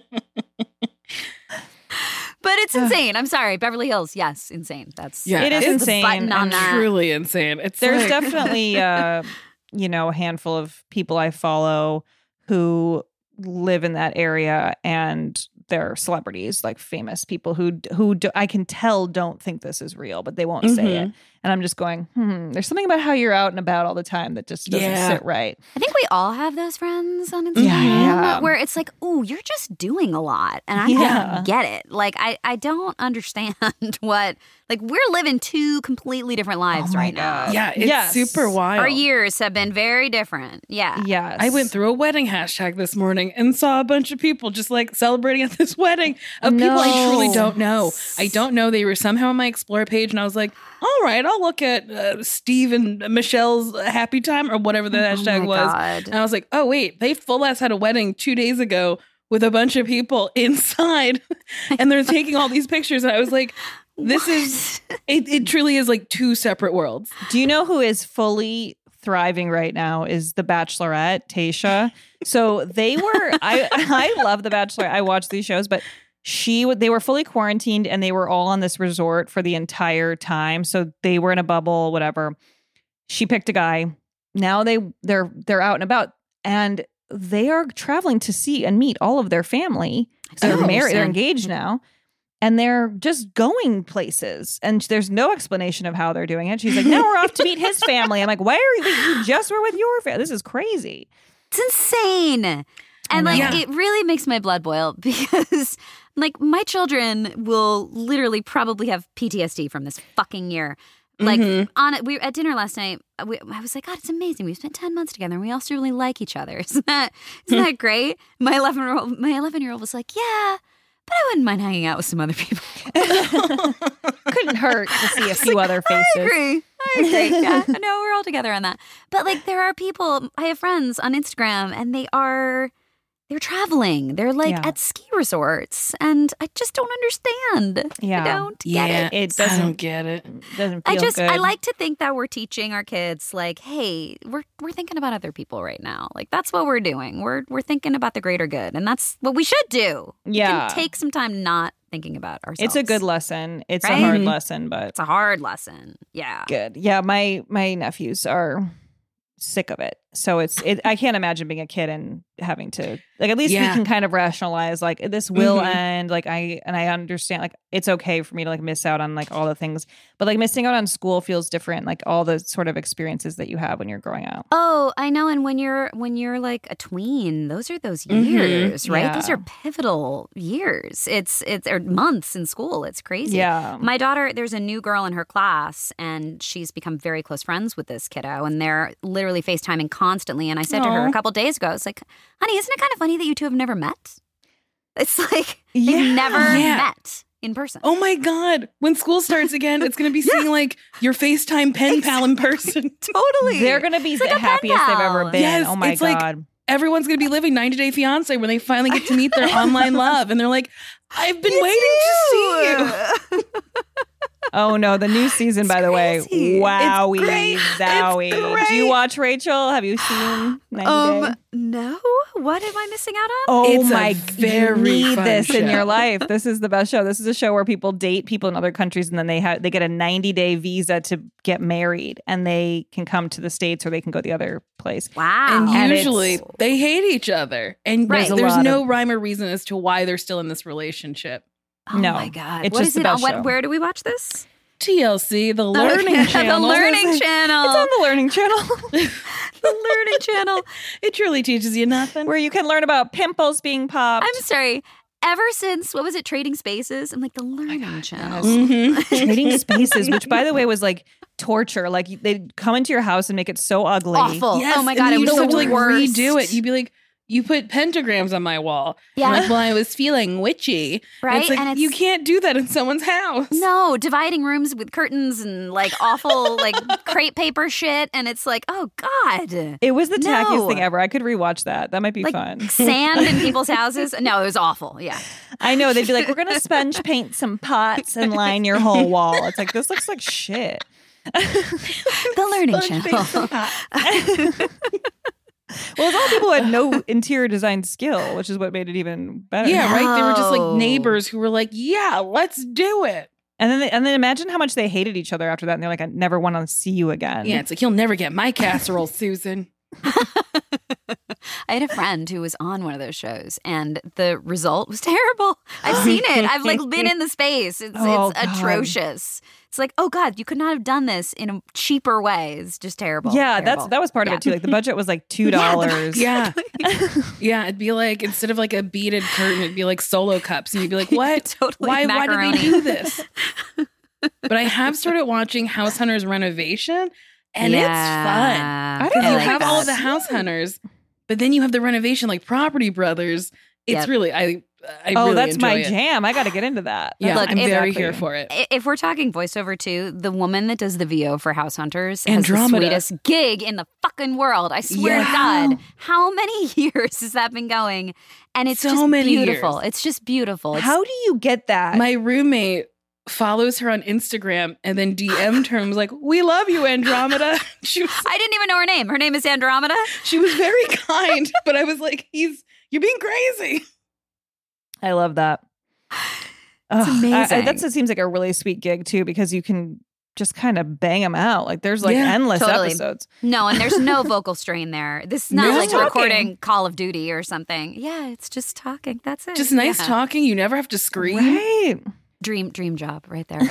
But it's insane. I'm sorry. Beverly Hills, yes, insane. That's Yeah, It is it's insane. button on and that. Truly insane. It's There's like- definitely, uh, you know, a handful of people I follow who live in that area, and they're celebrities, like famous people who who do, I can tell don't think this is real, but they won't say Mhm. it. And I'm just going, hmm, there's something about how you're out and about all the time that just doesn't Yeah. sit right. I think we all have those friends on Instagram Yeah, yeah. where it's like, oh, you're just doing a lot. And I Yeah. don't get it. Like, I, I don't understand what, like, we're living two completely different lives Oh my right now. God. Yeah, it's Yes. super wild. Our years have been very different. Yeah. Yes. I went through a wedding hashtag this morning and saw a bunch of people just like celebrating at this wedding of people I truly No. don't know. I don't know. They were somehow on my Explore page, and I was like, all right, I'll look at uh, Steve and Michelle's happy time or whatever the hashtag my was. God. And I was like, oh, wait, they full ass had a wedding two days ago with a bunch of people inside, and they're taking all these pictures. And I was like, this is, it, it truly is like two separate worlds. Do you know who is fully thriving right now is The Bachelorette, Tayshia. So they were, I I love The Bachelorette. I watch these shows, but she they were fully quarantined and they were all on this resort for the entire time. So they were in a bubble, whatever. She picked a guy. Now they they're they're out and about, and they are traveling to see and meet all of their family. So they're Oh, married, they're son. engaged now. And they're just going places. And there's no explanation of how they're doing it. She's like, now we're off to meet his family. I'm like, why are you, you just were with your family? This is crazy. It's insane. And like, Yeah. it really makes my blood boil because like my children will literally probably have P T S D from this fucking year. Like Mhm. on it, we were at dinner last night. We, I was like, God, it's amazing. We spent ten months together, and we also really like each other. Isn't that isn't that great? My eleven year old, my eleven year old was like, yeah, but I wouldn't mind hanging out with some other people. Couldn't hurt to see a few other faces. I agree. I agree. Yeah, no, we're all together on that. But like, there are people. I have friends on Instagram, and they are. They're traveling. They're like Yeah. at ski resorts, and I just don't understand. Yeah. I don't Yeah, get it. It I doesn't don't get it. doesn't feel I just good. I like to think that we're teaching our kids like, hey, we're we're thinking about other people right now. Like that's what we're doing. We're we're thinking about the greater good, and that's what we should do. Yeah. We can take some time not thinking about ourselves. It's a good lesson. It's Right? a hard Mhm. lesson, but It's a hard lesson. Yeah. good. Yeah, my my nephews are sick of it. So it's it, I can't imagine being a kid and having to like at least Yeah. we can kind of rationalize like this will Mhm. end. Like I and I understand like it's okay for me to like miss out on like all the things, but like missing out on school feels different. Like all the sort of experiences that you have when you're growing up. Oh, I know. And when you're when you're like a tween, those are those Mhm. years, right? Yeah. Those are pivotal years. It's it's or months in school. It's crazy. Yeah. My daughter, there's a new girl in her class, and she's become very close friends with this kiddo, and they're literally FaceTiming constantly. And I said to her Aw. a couple days ago, I was like, honey, isn't it kind of funny that you two have never met? It's like Yeah. they've never Yeah. met in person. Oh my God. When school starts again, it's going to be seeing like your FaceTime pen pal in person. Totally. They're gonna be like the a pen happiest they've pal. ever been. Yes, oh my it's like god. everyone's going to be living ninety Day Fiancé when they finally get to meet their online love. And they're like, I've been It's waiting you. to see you. Oh no, the new season, by the way. crazy. Wowie, It's great. zowie. It's Do you great. watch Rachel? Have you seen ninety Um, Day? no. What am I missing out on? Oh It's a my, very you need fun this in show. your life. This is the best show. This is a show where people date people in other countries and then they have they get a ninety day visa to get married and they can come to the States or they can go the other place. Wow. And And usually it's- they hate each other. And Right. there's, There's a there's lot no of- rhyme or reason as to why they're still in this relationship. Oh No, my God. it's What just is the it on? best What, show. where do we watch this? T L C, the Learning Channel. The Learning Channel. It's on the Learning Channel. The Learning Channel. It truly teaches you nothing. Where you can learn about pimples being popped. I'm sorry. Ever since, what was it, Trading Spaces? I'm like, the Learning Channel. Mm-hmm. Trading Spaces, which by the way was like torture. Like they'd come into your house and make it so ugly. Awful. Yes, Oh my and God, then it you was just have the to like worst. redo it. You'd be like, you put pentagrams on my wall. Yeah. Like, well, I was feeling witchy. Right? It's like, And it's- you can't do that in someone's house. No, dividing rooms with curtains and like awful like crepe paper shit. And it's like, oh God. It was the tackiest No. thing ever. I could rewatch that. That might be Like fun. sand in people's houses. No, it was awful. Yeah. I know. They'd be like, we're going to sponge paint some pots and line your whole wall. It's like, this looks like shit. The Learning Channel. Well, it's all people who had no interior design skill, which is what made it even better. Yeah, right? They were just No. like neighbors who were like, yeah, let's do it. And then, they, and then imagine how much they hated each other after that. And they're like, I never want to see you again. Yeah, it's like, you'll never get my casserole, Susan. I had a friend who was on one of those shows, and the result was terrible. I've seen it. I've like been in the space. It's, Oh, it's God. atrocious. It's like, oh God, you could not have done this in a cheaper way. It's just terrible. Yeah, that's Terrible. that was part Yeah. of it too. Like the budget was like two dollars. Yeah. Yeah, it'd be like, instead of like a beaded curtain, it'd be like solo cups. And you'd be like, what? Totally why, why did macaroni. they do this? But I have started watching House Hunters Renovation, and Yeah. it's fun. I Because don't you like have all of that. the House Hunters, but then you have the renovation like Property Brothers. It's Yep. really, I, I Oh, really that's enjoy my it. jam. I got to get into that. Yeah, Look, I'm if- very Exactly. here for it. I- If we're talking voiceover too, the woman that does the V O for House Hunters has the Andromeda. sweetest gig in the fucking world. I swear Yeah. to God. How many years has that been going? And it's So just many beautiful. years. It's just beautiful. It's, How do you get that? My roommate follows her on Instagram and then D M'd her and was like, we love you, Andromeda. She was, I didn't even know her name. Her name is Andromeda. she was very kind, but I was like, he's, you're being crazy. I love that. It's Ugh, amazing. I, I, that seems like a really sweet gig too, because you can just kind of bang them out. Like there's like Yeah, endless totally. episodes. No, and there's no vocal strain there. This is not No like talking. recording Call of Duty or something. Yeah, it's just talking. That's it. Just nice Yeah. talking. You never have to scream. Right. Dream dream job right there.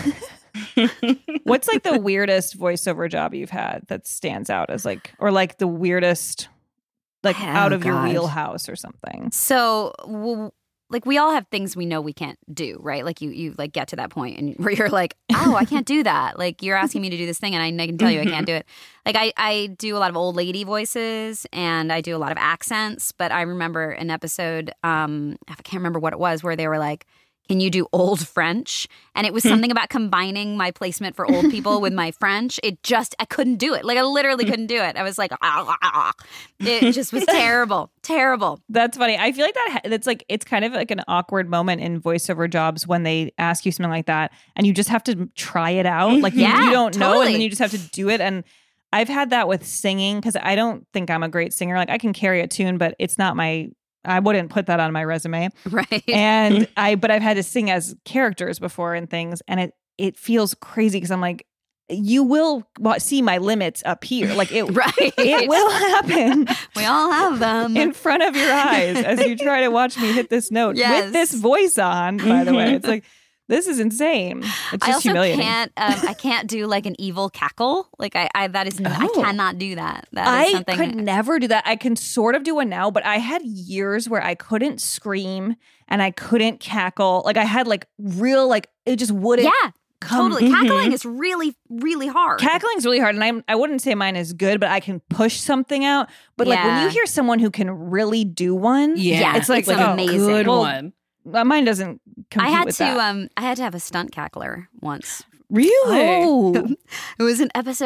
What's like the weirdest voiceover job you've had that stands out as like, or like the weirdest, like Oh, out of your God. wheelhouse or something? So, w- like, we all have things we know we can't do, right? Like, you, you like get to that point and where you're like, oh, I can't do that. Like, you're asking me to do this thing, and I, I can tell you I can't do it. Like, I, I do a lot of old lady voices, and I do a lot of accents. But I remember an episode, um, I can't remember what it was, where they were like, can you do old French? And it was something about combining my placement for old people with my French. It just, I couldn't do it. Like, I literally couldn't do it. I was like, ah, ah, ah. It just was terrible, terrible. That's funny. I feel like that. ha- That's like it's kind of like an awkward moment in voiceover jobs when they ask you something like that, and you just have to try it out. Like you, Yeah, you don't know, and totally. then you just have to do it. And I've had that with singing because I don't think I'm a great singer. Like I can carry a tune, but it's not my. I wouldn't put that on my resume. Right. And I, but I've had to sing as characters before and things, and it it feels crazy because I'm like, you will wa- see my limits up here. Like it, Right. it will happen We all have them. in front of your eyes as you try to watch me hit this note Yes. with this voice on. By the way, it's like this is insane. It's just I also humiliating. can't. Um, I can't do like an evil cackle. Like I, I that is. n- I Oh. cannot do that. That is I something. could never do that. I can sort of do one now, but I had years where I couldn't scream and I couldn't cackle. Like I had like real like it just wouldn't. yeah, come- totally. Cackling is really, really hard. Cackling's really hard, and I I wouldn't say mine is good, but I can push something out. But like when Yeah. you hear someone who can really do one, Yeah, it's like, it's oh, amazing. Good well, one. uh, mine doesn't compete I had with to. that. Um, I had to have a stunt cackler once. Really? Oh, It was an episode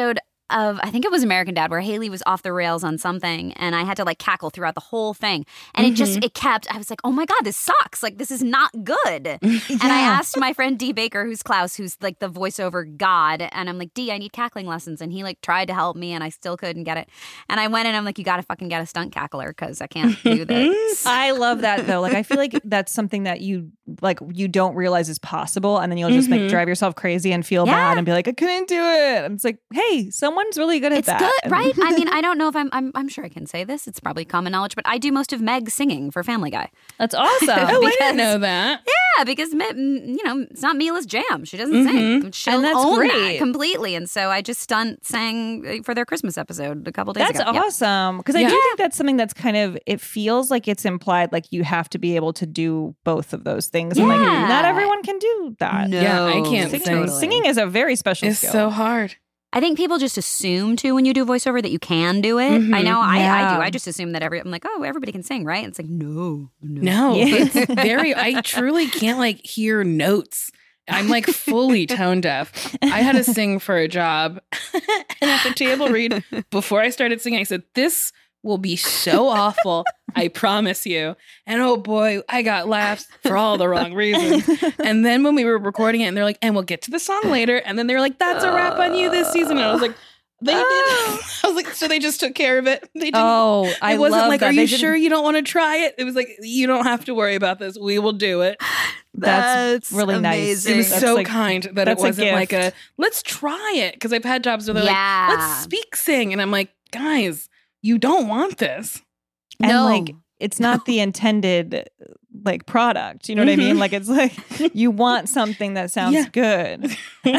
of, I think it was American Dad, where Haley was off the rails on something and I had to like cackle throughout the whole thing. And mm-hmm. it just, it kept, I was like, oh my God, this sucks. Like, this is not good. yeah. And I asked my friend Dee Baker, who's Klaus, who's like the voiceover god. And I'm like, Dee, I need cackling lessons. And he like tried to help me and I still couldn't get it. And I went and I'm like, you got to fucking get a stunt cackler because I can't do this. I love that though. Like, I feel like that's something that you like, you don't realize is possible. And then you'll just mm-hmm. make drive yourself crazy and feel yeah. bad and be like, I couldn't do it. And it's like, hey, someone's really good at it's that. It's good, right? I mean, I don't know if I'm, I'm, I'm sure I can say this. It's probably common knowledge, but I do most of Meg singing for Family Guy. That's awesome. oh, I didn't know that. Yeah, because, you know, it's not Mila's jam. She doesn't mm-hmm. sing. She'll and that's own great. That completely. And so I just stunt sang for their Christmas episode a couple days that's ago. That's awesome. Because yeah. I do think that's something that's kind of, it feels like it's implied like you have to be able to do both of those things. Yeah. And like, not everyone can do that. No. Yeah, I can't singing, sing. Totally. Singing is a very special It's skill. so hard. I think people just assume too when you do voiceover that you can do it. Mm-hmm. I know I, yeah. I do. I just assume that every I'm like, oh, everybody can sing, right? And it's like, no, no, no. Yeah. It's very. I truly can't like hear notes. I'm like fully tone deaf. I had to sing for a job, and at the table read before I started singing, I said, "This will be so awful. I promise you." And oh boy, I got laughs for all the wrong reasons. And then when we were recording it, and they're like, "And we'll get to the song later," and then they're like, "That's a wrap on you this season." And I was like, They did. I was like, so they just took care of it. They didn't. Oh, I It wasn't love like, that. are They you didn't- sure you don't want to try it? It was like, you don't have to worry about this. We will do it. That's, That's really nice. amazing. It was That's so like- kind that it that's a wasn't like gift. a, let's try it. Because I've had jobs where they're Yeah. like, let's speak sing. And I'm like, guys, you don't want this. And No. like, it's not the intended like product. You know what I Mhm. mean? Like, it's like you want something that sounds Yeah. good.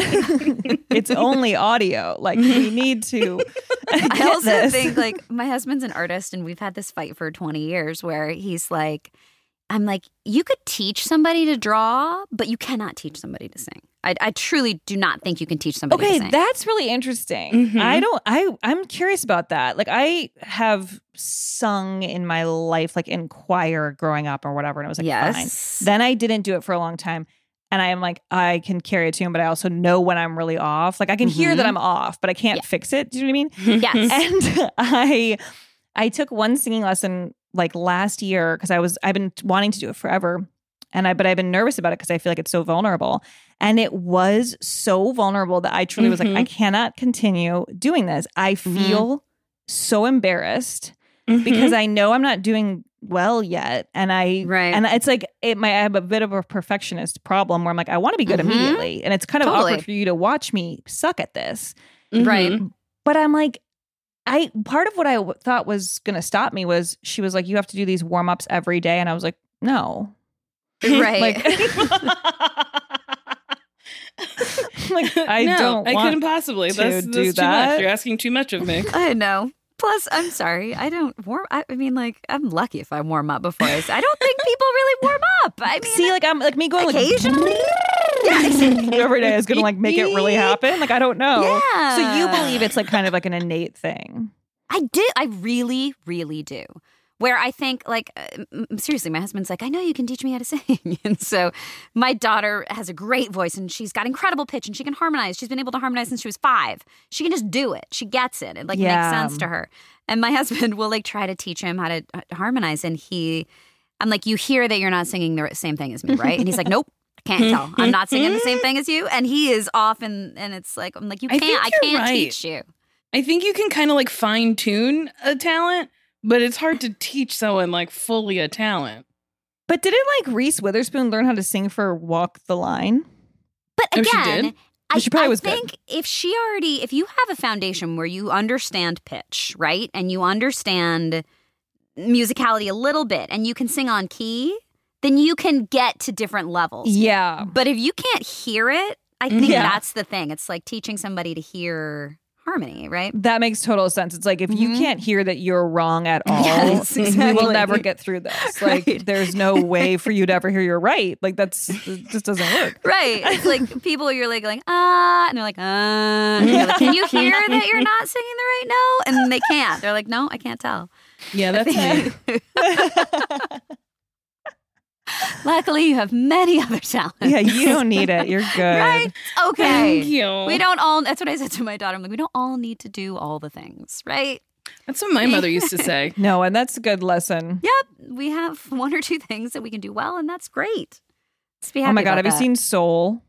It's only audio. Like, we need to. I get also this. think like my husband's an artist and we've had this fight for twenty years where he's like, I'm like, you could teach somebody to draw, but you cannot teach somebody to sing. I, I truly do not think you can teach somebody Okay, to sing. that's really interesting. Mhm. I don't I I'm curious about that. Like, I have sung in my life, like in choir growing up or whatever, and it was like Yes. fine. Then I didn't do it for a long time. And I am like, I can carry a tune, but I also know when I'm really off. Like, I can hear that I'm off, but I can't Yeah. fix it. Do you know what I mean? Yes. And I I took one singing lesson like last year because I was I've been wanting to do it forever. And I but I've been nervous about it because I feel like it's so vulnerable. And it was so vulnerable that I truly was like, Mhm. I cannot continue doing this. I feel so embarrassed Mhm. because I know I'm not doing well yet. And I Right. and it's like it might I have a bit of a perfectionist problem where I'm like, I want to be good Mhm. immediately. And it's kind of Totally. awkward for you to watch me suck at this. Right. Mhm. But I'm like, I part of what I w- thought was going to stop me was she was like, you have to do these warm ups every day, and I was like, no, Right. like, like I no, don't. I want couldn't possibly. to That's, do that's too that. much. You're asking too much of me. I know. Plus, I'm sorry. I don't warm. I, I mean, like, I'm lucky if I warm up before I. I don't think people really warm up. I mean, See, like I'm like me going occasionally. like, every day is going to like make it really happen. Like I don't know. Yeah. So you believe it's like kind of like an innate thing. I did. I really, really do. Where I think, like, uh, m- seriously, my husband's like, I know you can teach me how to sing. And so my daughter has a great voice and she's got incredible pitch and she can harmonize. She's been able to harmonize since she was five. She can just do it. She gets it. It, like, Yeah. makes sense to her. And my husband will, like, try to teach him how to uh, harmonize. And he, I'm like, you hear that you're not singing the same thing as me, right? And he's like, nope. Can't tell. I'm not singing the same thing as you. And he is off and, and it's like, I'm like, you I can't, think I you're can't right. teach you. I think you can kind of like fine tune a talent, but it's hard to teach someone like fully a talent. But didn't like Reese Witherspoon learn how to sing for Walk the Line? But Oh, she again, did? I, She probably I was good. think if she already, if you have a foundation where you understand pitch, right, and you understand musicality a little bit, and you can sing on key, then you can get to different levels. Yeah. But if you can't hear it, I think Yeah. that's the thing. It's like teaching somebody to hear harmony, right? That makes total sense. It's like if you Mhm. can't hear that you're wrong at all, Yes, we will exactly. never get through this. Like Right. there's no way for you to ever hear you're right. Like that's it just doesn't work. Right. It's like people you're like like ah and they're like ah and you're like, can you hear that you're not singing the right note? And they can't. They're like, no, I can't tell. Yeah, that's me. Luckily, you have many other talents. Yeah, you don't need it. You're good. Right? Okay. Thank you. We don't all, that's what I said to my daughter. I'm like, we don't all need to do all the things, right? That's what my mother used to say. No, and that's a good lesson. Yep. We have one or two things that we can do well, and that's great. Let's be happy Oh my God, about have you that. seen Soul?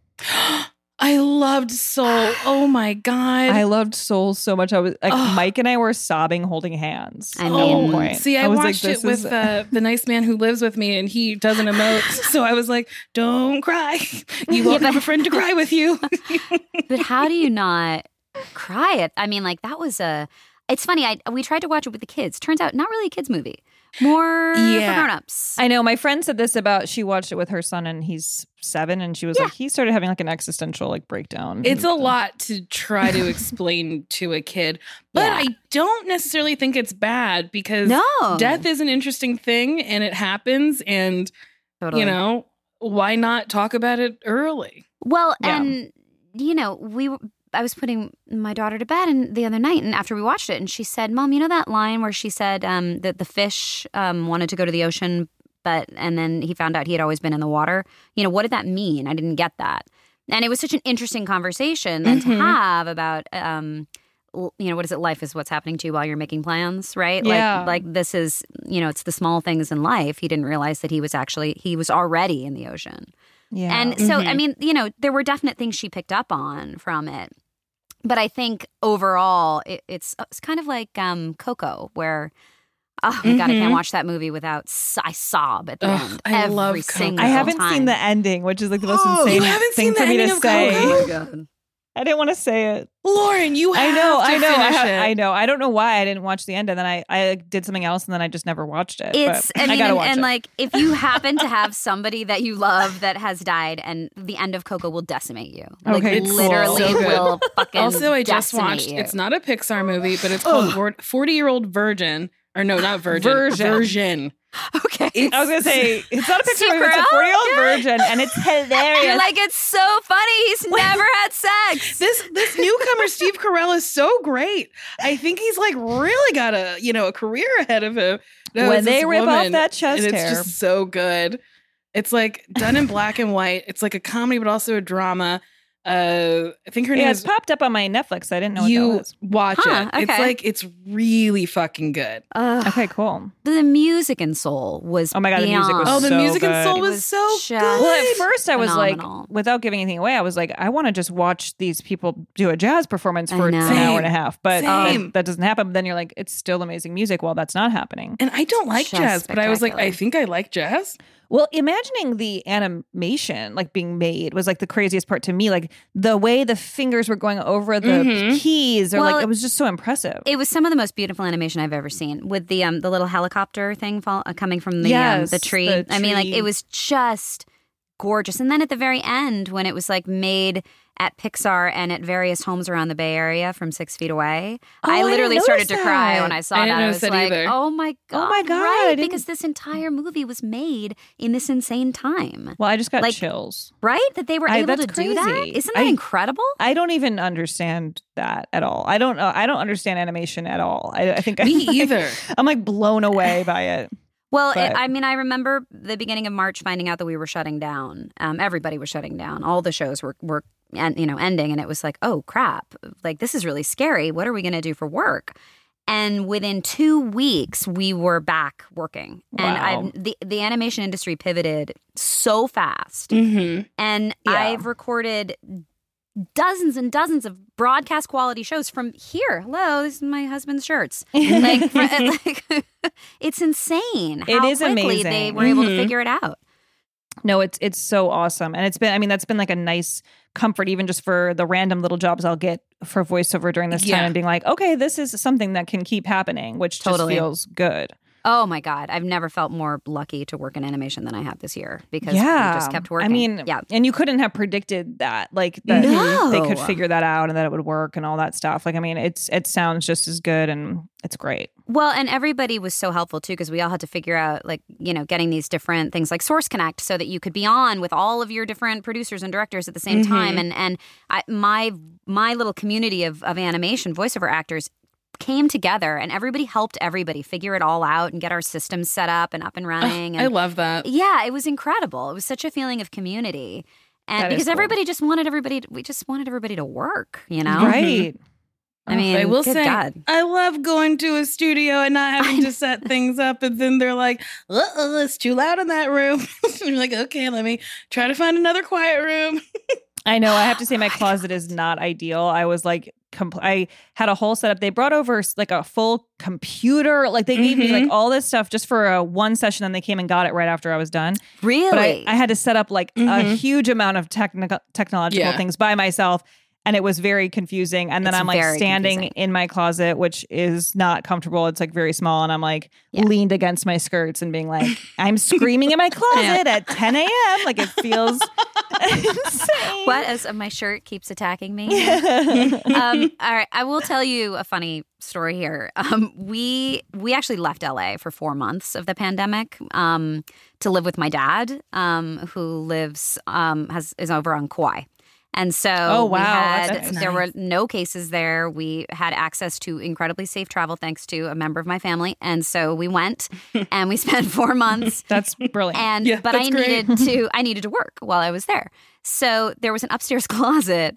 I loved Soul. Oh my God. I loved Soul so much. I was like, Ugh. Mike and I were sobbing, holding hands. I at mean- one point. See, I, was like, watched this it with is- uh, the nice man who lives with me, and he doesn't emote. So I was like, "Don't cry. You won't Yeah, have but- a friend to cry with you." But how do you not cry it? I mean, like, that was a. It's funny. I we tried to watch it with the kids. Turns out, not really a kids movie. More Yeah. for grown-ups. I know my friend said this about she watched it with her son and he's seven, and she was like, he started having like an existential like breakdown. It's a lot to try to explain to a kid, but Yeah. I don't necessarily think it's bad because No. death is an interesting thing and it happens, and Totally. you know, why not talk about it early? Well, Yeah. and you know, we. I was putting my daughter to bed and the other night, and after we watched it, and she said, "Mom, you know that line where she said um, that the fish um, wanted to go to the ocean, but and then he found out he had always been in the water. You know, what did that mean? I didn't get that." And it was such an interesting conversation then Mhm. to have about. Um, l- you know, what is it? Life is what's happening to you while you're making plans, right? Yeah. Like, like this is, you know, it's the small things in life. He didn't realize that he was actually, he was already in the ocean. Yeah. And so, I Mhm. mean, you know, there were definite things she picked up on from it. But I think overall, it, it's it's kind of like um, Coco, where, oh my God, I can't Mhm. watch that movie without, s- I sob at the Ugh, end. I every love Coco. single I haven't time. seen the ending, which is like the most Oh, insane you haven't thing seen for the me to ending of say. Coco? Oh my God. I didn't want to say it. Lauren, you I have know, to I know, I, finish ha- it. I know. I don't know why I didn't watch the end, and then I, I did something else, and then I just never watched it. It's, but I mean, gotta and, watch and it. like, if you happen to have somebody that you love that has died, and the end of Coco will decimate you. Like, Okay, cool. literally So good. will fucking Also, I just decimate watched. you. It's not a Pixar movie, but it's called forty Year Old Virgin. Or no, not Virgin. Version. Version. Okay. It's, I was gonna say it's not a picture Steve movie, it's a Carell? forty-year-old Yeah. virgin, and it's hilarious. You're like, it's so funny. He's never had sex. This this newcomer Steve Carell is so great. I think he's like really got a you know a career ahead of him. No, When it's they this rip off woman, that chest and it's hair. just so good. It's like done in black and white. It's like a comedy, but also a drama. Uh, I think her name yeah, is. it's popped up on my Netflix. I didn't know what that You was. watch Huh, it. It's okay. like it's really fucking good. Ugh. Okay, cool. The music in Soul was Oh my God, the music was Oh, the so music in good. Soul It was, was so just- good. Well, at first I was Phenomenal. like, without giving anything away, I was like, I want to just watch these people do a jazz performance I for an know. hour and a half, but Same. that, that doesn't happen. But then you're like, it's still amazing music while that's not happening. And I don't like Just jazz, but I was like, I spectacular. think I like jazz. Well, imagining the animation like being made was like the craziest part to me. Like the way the fingers were going over the Mhm. keys, or Well, like it was just so impressive. It was some of the most beautiful animation I've ever seen, with the um the little helicopter thing fall, uh, coming from the um, Yes, the tree. the I mean, like tree. it was just gorgeous. And then at the very end, when it was like made at Pixar and at various homes around the Bay Area from six feet away, Oh, I I didn't literally started to notice cry that. when I saw I didn't that. I notice was that like, either. oh my god, Oh my God, I right? didn't- Because this entire movie was made in this insane time, well, I just got like- chills. right? That they were I- able to that's do that. crazy. Isn't that I- incredible? I don't even understand that at all. I don't know. I don't understand animation at all. I, I think Me I'm like- either. I'm like blown away by it. Well, But- it, I mean, I remember the beginning of March finding out that we were shutting down. Um, everybody was shutting down. All the shows were were and you know ending, and it was like, oh crap! Like this is really scary. What are we going to do for work? And within two weeks, we were back working. And Wow. I, the the animation industry pivoted so fast. Mm-hmm. And Yeah. I've recorded dozens and dozens of broadcast quality shows from here. Hello, this is my husband's shirts. Like, fr- like it's insane It how is quickly amazing. they were able to Mhm. figure it out. No, it's it's so awesome, and it's been. I mean, that's been like a nice comfort, even just for the random little jobs I'll get for voiceover during this time, Yeah. and being like, okay, this is something that can keep happening, which Totally. just feels good. Oh my God, I've never felt more lucky to work in animation than I have this year because yeah, we just kept working. I mean, yeah. and you couldn't have predicted that, like that No. they could figure that out and that it would work and all that stuff. Like, I mean, it's it sounds just as good, and it's great. Well, and everybody was so helpful too, because we all had to figure out, like, you know, getting these different things like Source Connect so that you could be on with all of your different producers and directors at the same Mhm. time. And and I, my my little community of of animation voiceover actors came together and everybody helped everybody figure it all out and get our systems set up and up and running. Oh, and I love that. Yeah, it was incredible. It was such a feeling of community. And That is because cool. everybody just wanted everybody, we just wanted everybody to work, you know? Right. I mean, I will good say, God. I love going to a studio and not having to set things up. And then they're like, uh-uh, it's too loud in that room. You're like, okay, let me try to find another quiet room. I know. I have to say my closet is not ideal. I was like, compl- I had a whole setup. They brought over like a full computer. Like they gave me like all this stuff just for a one session. And they came and got it right after I was done. Really? But I, I had to set up like a Mhm. huge amount of technical technological Yeah. things by myself. And it was very confusing. And then It's I'm like very standing confusing. in my closet, which is not comfortable. It's like very small. And I'm like Yeah. leaned against my skirts and being like, I'm screaming in my closet at ten a.m. Like it feels insane. What? As my shirt keeps attacking me. um, all right, I will tell you a funny story here. Um, we we actually left L A for four months of the pandemic um, to live with my dad, um, who lives um, has is over on Kauai. And so Oh, wow. we had, That's there nice. were no cases there. We had access to incredibly safe travel thanks to a member of my family. And so we went and we spent four months. That's brilliant. And Yeah, but I that's great. needed to I needed to work while I was there. So there was an upstairs closet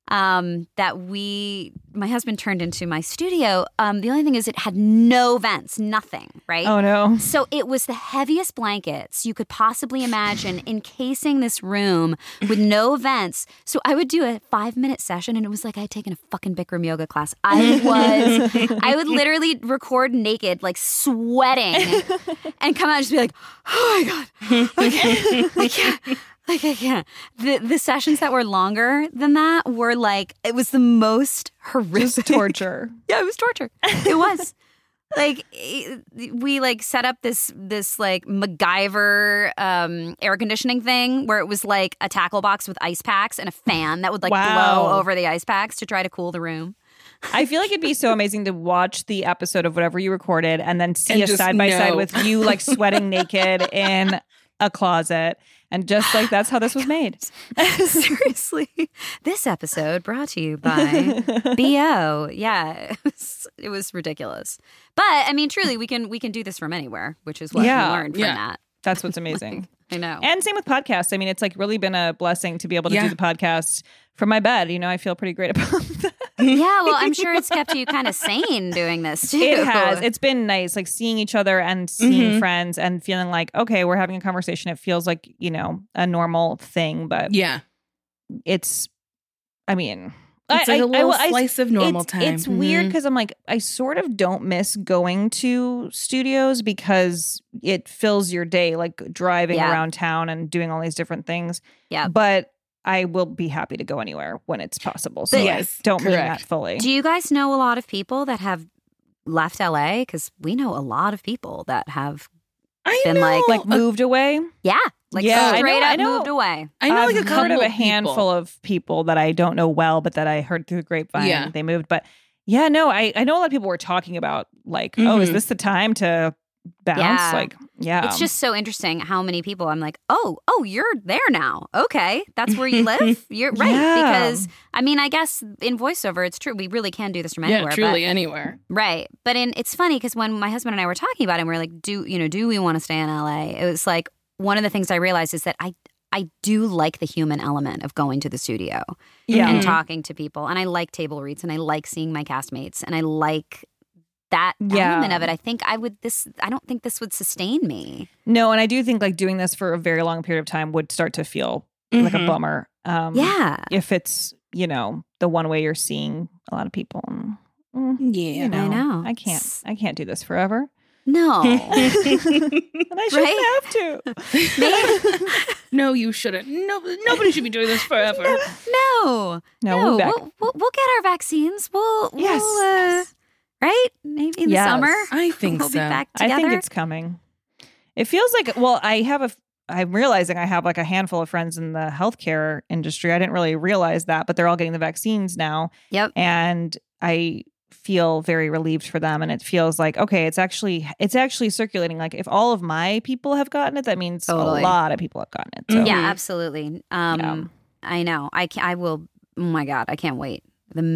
um, that we my husband turned into my studio. Um, the only thing is it had no vents, nothing, right? Oh no. So it was the heaviest blankets you could possibly imagine encasing this room with no vents. So I would do a five minute session and it was like I had taken a fucking Bikram yoga class. I was, I would literally record naked, like sweating and come out and just be like, oh my God, I can't, I can't. Like I can't. The the sessions that were longer than that were like it was the most horrific Just torture. Yeah, it was torture. It was. Like it- we like set up this this like MacGyver um, air conditioning thing where it was like a tackle box with ice packs and a fan that would like Wow. blow over the ice packs to try to cool the room. I feel like it'd be so amazing to watch the episode of whatever you recorded and then see And us just side by side know. with you like sweating naked in a closet. And just like that's how this was made. Seriously. This episode brought to you by B O. Yeah, it was, it was ridiculous. But I mean, truly, we can we can do this from anywhere, which is what Yeah. we learned from Yeah. that. That's what's amazing. I know. And same with podcasts. I mean, it's like really been a blessing to be able to Yeah. do the podcast from my bed. You know, I feel pretty great about that. Yeah, well, I'm sure it's kept you kind of sane doing this too. It has. It's been nice, like seeing each other and seeing Mhm. friends and feeling like, okay, we're having a conversation. It feels like, you know, a normal thing, but Yeah. it's, I mean, It's I, like a I- little I- I- slice of normal it's, time. It's weird Mhm. because I'm like, I sort of don't miss going to studios because it fills your day, like driving Yeah. around town and doing all these different things. Yeah. But I will be happy to go anywhere when it's possible. So But- Yes, I don't mean correct. that fully. Do you guys know a lot of people that have left L A? Because we know a lot of people that have I been know. like- like moved away? yeah, like Yeah, I straight know- up I know. moved away. I know like I've a couple heard of a of people. handful of people that I don't know well, but that I heard through the grapevine. Yeah. They moved. But yeah, no, I, I know a lot of people were talking about like, oh, is Mhm. this the time to bounce? Yeah. Like, yeah. It's just so interesting how many people I'm like, oh, oh, you're there now. Okay, that's where you live. You're right. Yeah. Because I mean, I guess in voiceover, it's true. We really can do this from anywhere. Yeah, but- truly anywhere. Right. But in it's funny because when my husband and I were talking about it, and we were like, do you know, do we want to stay in L A? It was like one of the things I realized is that I I do like the human element of going to the studio yeah. and talking to people. And I like table reads and I like seeing my castmates and I like that Yeah. element of it. I think I would this I don't think this would sustain me. No, and I do think like doing this for a very long period of time would start to feel like a Mhm. bummer. Um, Yeah. If it's, you know, the one way you're seeing a lot of people. And, mm, Yeah. you know, I know. I can't. I can't do this forever. No. And I shouldn't have to. No, you shouldn't. No, nobody should be doing this forever. No. No, No. we'll be back. We'll, we'll, we'll get our vaccines. We'll, Yes. we'll uh, right? Maybe in Yes. the summer. I think we'll so. be back I together. think it's coming. It feels like, well, I have a, I'm realizing I have like a handful of friends in the healthcare industry. I didn't really realize that, but they're all getting the vaccines now. Yep. And I feel very relieved for them. And it feels like, okay, it's actually, it's actually circulating. Like if all of my people have gotten it, that means Totally. a lot of people have gotten it. So. Yeah, absolutely. Um, Yeah. I know. I can, I will. Oh my god, I can't wait. The minute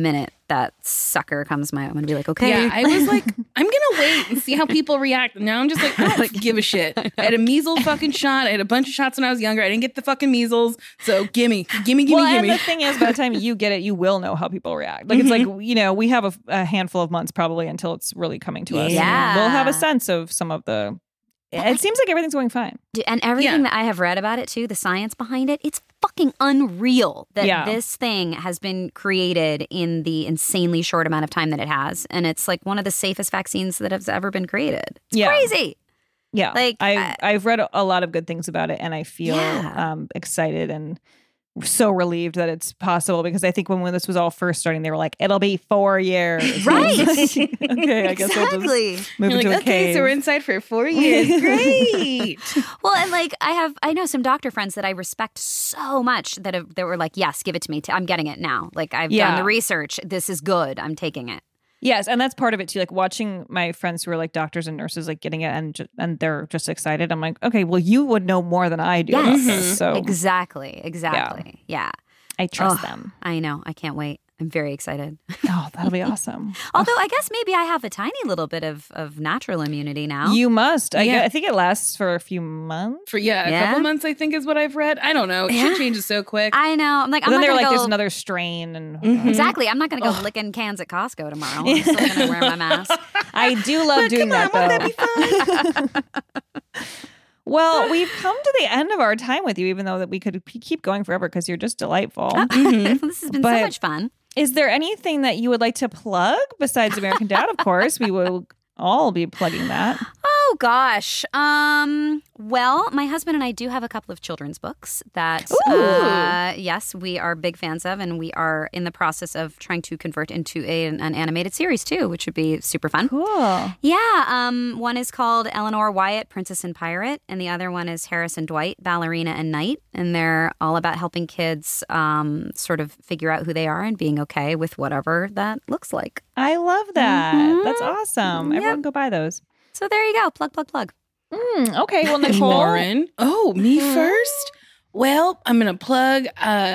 that sucker comes my, I'm going to be like, okay. Yeah, I was like, I'm going to wait and see how people react. And now I'm just like, I don't give a shit. I had a measles fucking shot. I had a bunch of shots when I was younger. I didn't get the fucking measles. So gimme, gimme, gimme, well, gimme. And the thing is, by the time you get it, you will know how people react. Like, it's like, you know, we have a, a handful of months probably until it's really coming to us. Yeah. And we'll have a sense of some of the, it seems like everything's going fine. And everything yeah. that I have read about it, too, the science behind it, it's fucking unreal that yeah. this thing has been created in the insanely short amount of time that it has. And it's like one of the safest vaccines that has ever been created. It's yeah. crazy. Yeah. Like I, uh, I've read a lot of good things about it, and I feel yeah. um, excited and so relieved that it's possible, because I think when, when this was all first starting, they were like, it'll be four years. Right. Okay, I guess exactly. we'll just move You're into like, a okay, cave. so we're inside for four years. Great. Well, and like I have, I know some doctor friends that I respect so much that have, that were like, yes, give it to me. I'm getting it now. Like I've Yeah. done the research. This is good. I'm taking it. Yes, and that's part of it too. Like watching my friends who are like doctors and nurses like getting it, and ju- and they're just excited. I'm like, okay, well, you would know more than I do. Yes. About this, so Exactly. Exactly. Yeah. I trust Oh, them. I know. I can't wait. I'm very excited. Oh, that'll be awesome. Although I guess maybe I have a tiny little bit of, of natural immunity now. You must. I, Yeah. I think it lasts for a few months. For yeah, a Yeah. couple months, I think is what I've read. I don't know. Yeah. Shit changes so quick. I know. I'm like, But I'm then not they're gonna like, go. there's another strain, and Mhm. Exactly. I'm not going to go licking cans at Costco tomorrow. I'm still going to wear my mask. I do love But doing come that on, though. won't that be fun? Well, we've come to the end of our time with you, even though that we could p- keep going forever because you're just delightful. This has been But- so much fun. Is there anything that you would like to plug besides American Dad? Of course, we will all be plugging that. Oh gosh. Um. Well, my husband and I do have a couple of children's books that, uh, yes, we are big fans of, and we are in the process of trying to convert into a, an, an animated series too, which would be super fun. Cool. Yeah. Um. One is called Eleanor Wyatt, Princess and Pirate, and the other one is Harris and Dwight, Ballerina and Knight, and they're all about helping kids, um, sort of figure out who they are and being okay with whatever that looks like. I love that. Mhm. That's awesome. Yep. Everyone go buy those. So there you go. Plug, plug, plug. Mm, okay. Well, Nicole. Lauren. Oh, me Mhm. first? Well, I'm gonna plug. Uh,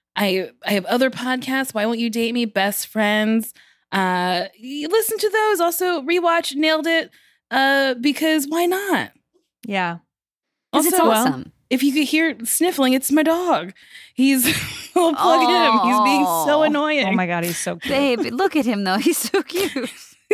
I I have other podcasts. Why Won't You Date Me? Best Friends. Uh, you listen to those. Also, rewatch Nailed It. Uh, because why not? Yeah. Because it's Also, awesome. if you could hear sniffling, it's my dog. He's I'll plug him. He's being so Oh. annoying. Oh my God, he's so cute. Babe, look at him though. He's so cute.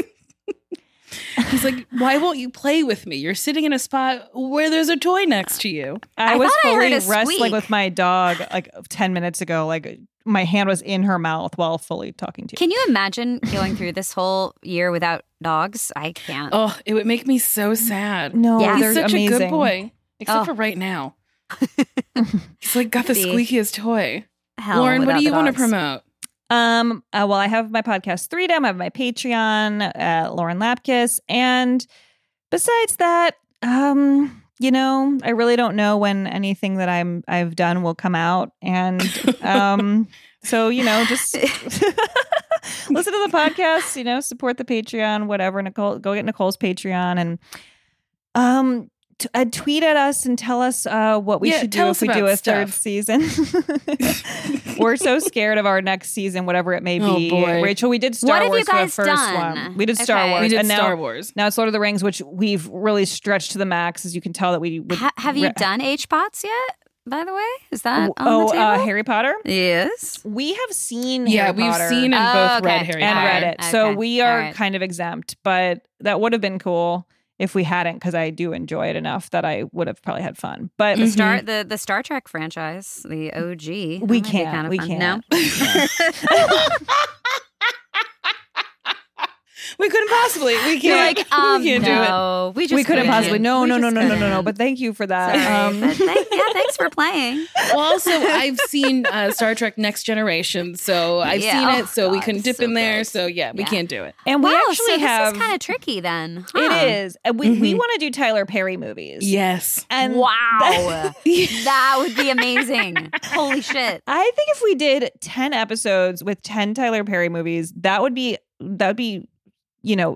He's like, why won't you play with me? You're sitting in a spot where there's a toy next to you. I, I was thought I heard fully a wrestling squeak. with my dog like ten minutes ago. Like my hand was in her mouth while fully talking to you. Can you imagine going through this whole year without dogs? I can't. Oh, it would make me so sad. No, Yeah. He's they're such amazing. a good boy. Except Oh. for right now. He's like got the See? squeakiest toy. Hell, Lauren, what without do you the want to dogs. promote? Um, uh, well, I have my podcast Freedom. I have my Patreon, uh, Lauren Lapkus, and besides that, um, you know, I really don't know when anything that I'm I've done will come out, and um, so you know, just listen to the podcast. You know, support the Patreon, whatever. Nicole, go get Nicole's Patreon, and um. T- uh, tweet at us and tell us uh, what we Yeah, should do tell if us we do about a third stuff. season. We're so scared of our next season, whatever it may Oh, be. boy. Rachel, we did Star What have Wars you guys for the first done? one. We did Star Okay. Wars. We did and now, Star Wars. Now it's Lord of the Rings, which we've really stretched to the max, as you can tell that we would. Ha- have you re- done H-Pots yet, by the way? Is that on Oh, the table? uh, Harry Potter? Yes. We have seen Yeah, Harry we've Potter seen and Oh, both okay. read Harry and Potter. read it. So Okay. we are All right. kind of exempt, but that would have been cool if we hadn't, because I do enjoy it enough that I would have probably had fun. But The Star the, the Star Trek franchise, the O G. We That might be can't. kind of We fun. can't. No? We couldn't possibly. We You're can't. like, um, we can't no. We just we couldn't couldn't. possibly. No, We no, no, just no, no, no, no. couldn't. But thank you for that. Sorry, Um, but thank, yeah, thanks for playing. Well, also, I've seen uh, Star Trek Next Generation, so I've Yeah. seen Oh, it, so we God, couldn't dip so in there. good. So, yeah, we Yeah. can't do it. and we wow, actually so have. this is kind of tricky then. Huh? It is. And we, we Mhm. want to do Tyler Perry movies. Yes. And Wow. That would be amazing. Holy shit. I think if we did ten episodes with ten Tyler Perry movies, that would be that would be, you know,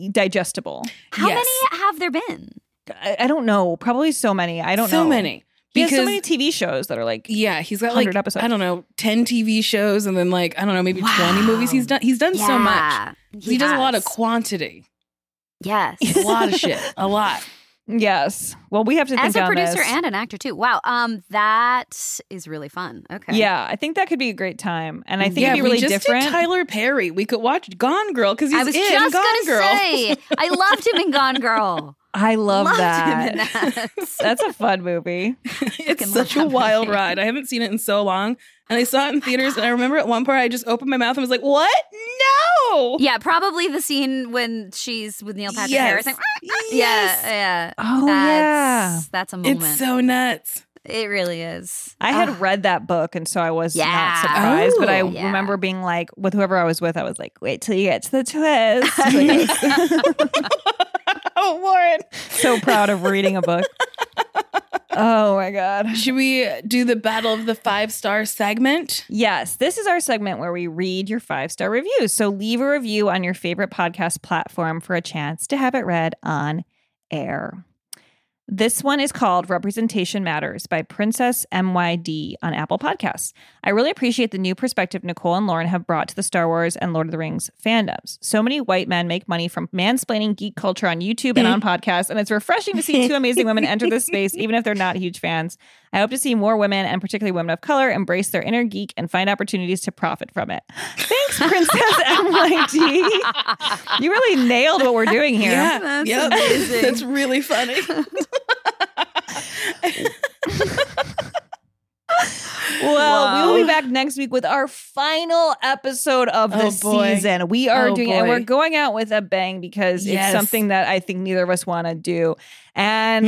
digestible. How Yes. many have there been? I, I don't know. Probably so many. I don't so know. many. He has so Because- many T V shows that are like Yeah, he's got one like hundred episodes. I don't know, ten T V shows, and then like I don't know, maybe twenty movies. He's done. He's done so much. Yeah, He, he does a lot has. of quantity. Yes. A lot of shit. A lot. Yes. Well, we have to think As a on producer this. and an actor too. Wow. Um, that is really fun. Okay. Yeah, I think that could be a great time, and I think yeah, it'd be really we just different. Did Tyler Perry. We could watch Gone Girl because he's I was in just Gone gonna Girl. say, I loved him in Gone Girl. I love Loved that. him in that. That's a fun movie. It's such a wild ride. I haven't seen it in so long, and I saw it in theaters. And I remember at one point I just opened my mouth and was like, "What? No!" Yeah, probably the scene when she's with Neil Patrick Yes. Harris. Like, Yes. Yeah, yeah. Oh, that's, That's a moment. It's so nuts. It really is. I had Ugh. read that book, and so I was Yeah. not surprised. But I Oh. Yeah. remember being like, with whoever I was with, I was like, "Wait till you get to the twist." Like, Oh, Lauren. so proud of reading a book. Oh my god. Should we do the Battle of the Five Star segment? Yes, this is our segment where we read your five-star reviews. So leave a review on your favorite podcast platform for a chance to have it read on air. This one is called Representation Matters by Princess M Y D on Apple Podcasts. I really appreciate the new perspective Nicole and Lauren have brought to the Star Wars and Lord of the Rings fandoms. So many white men make money from mansplaining geek culture on YouTube and on podcasts, and it's refreshing to see two amazing women enter this space, even if they're not huge fans. I hope to see more women, and particularly women of color, embrace their inner geek and find opportunities to profit from it. Thanks, Princess M Y D. You really nailed what we're doing here. Yeah, That's yep. amazing. That's really funny. Well, we will be back next week with our final episode of the Oh, boy. season. We are Oh, doing it, and boy. we're going out with a bang because Yes. it's something that I think neither of us want to do. And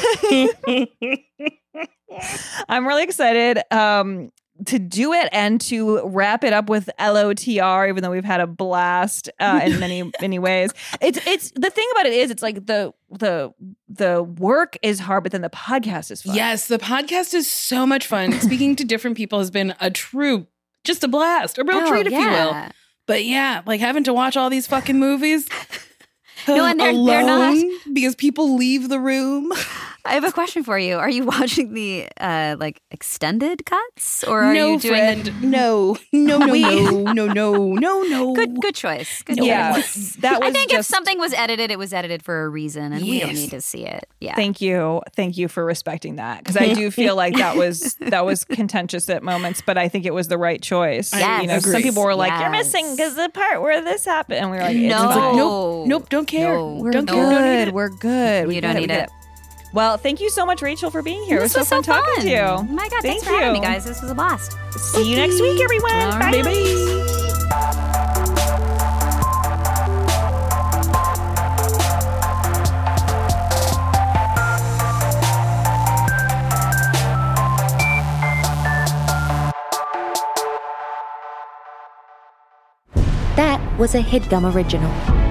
I'm really excited um, to do it and to wrap it up with L O T R, even though we've had a blast uh, in many, many ways. It's it's the thing about it is it's like the the the work is hard, but then the podcast is fun. Yes, the podcast is so much fun. Speaking to different people has been a true, just a blast, a real Oh, treat, if you will. yeah. But yeah, like having to watch all these fucking movies. No, and they're- alone they're not- because people leave the room. I have a question for you. Are you watching the uh, like extended cuts, or are no, you doing friend. the No, no, no, no, no, no, no, no. good? Good choice. Good Yeah, choice. that was I think just- if something was edited, it was edited for a reason, and we don't Yes. need to see it. Yeah. Thank you. Thank you for respecting that. Because I do feel like that was that was contentious at moments, but I think it was the right choice. Yes. You know, some Agreed. people were like, Yes. "You're missing because the part where this happened," and we were like, "It's No. It's fine. like, nope, nope, don't care. No. We're don't good. care. Don't need it. We're good. We You get don't we need get it. Well, thank you so much, Rachel, for being here. This it was so was fun talking to you. Oh my God, Thank thanks for having me, you. guys. This was a blast. See you next week, everyone. All Bye. right. That was a HeadGum original.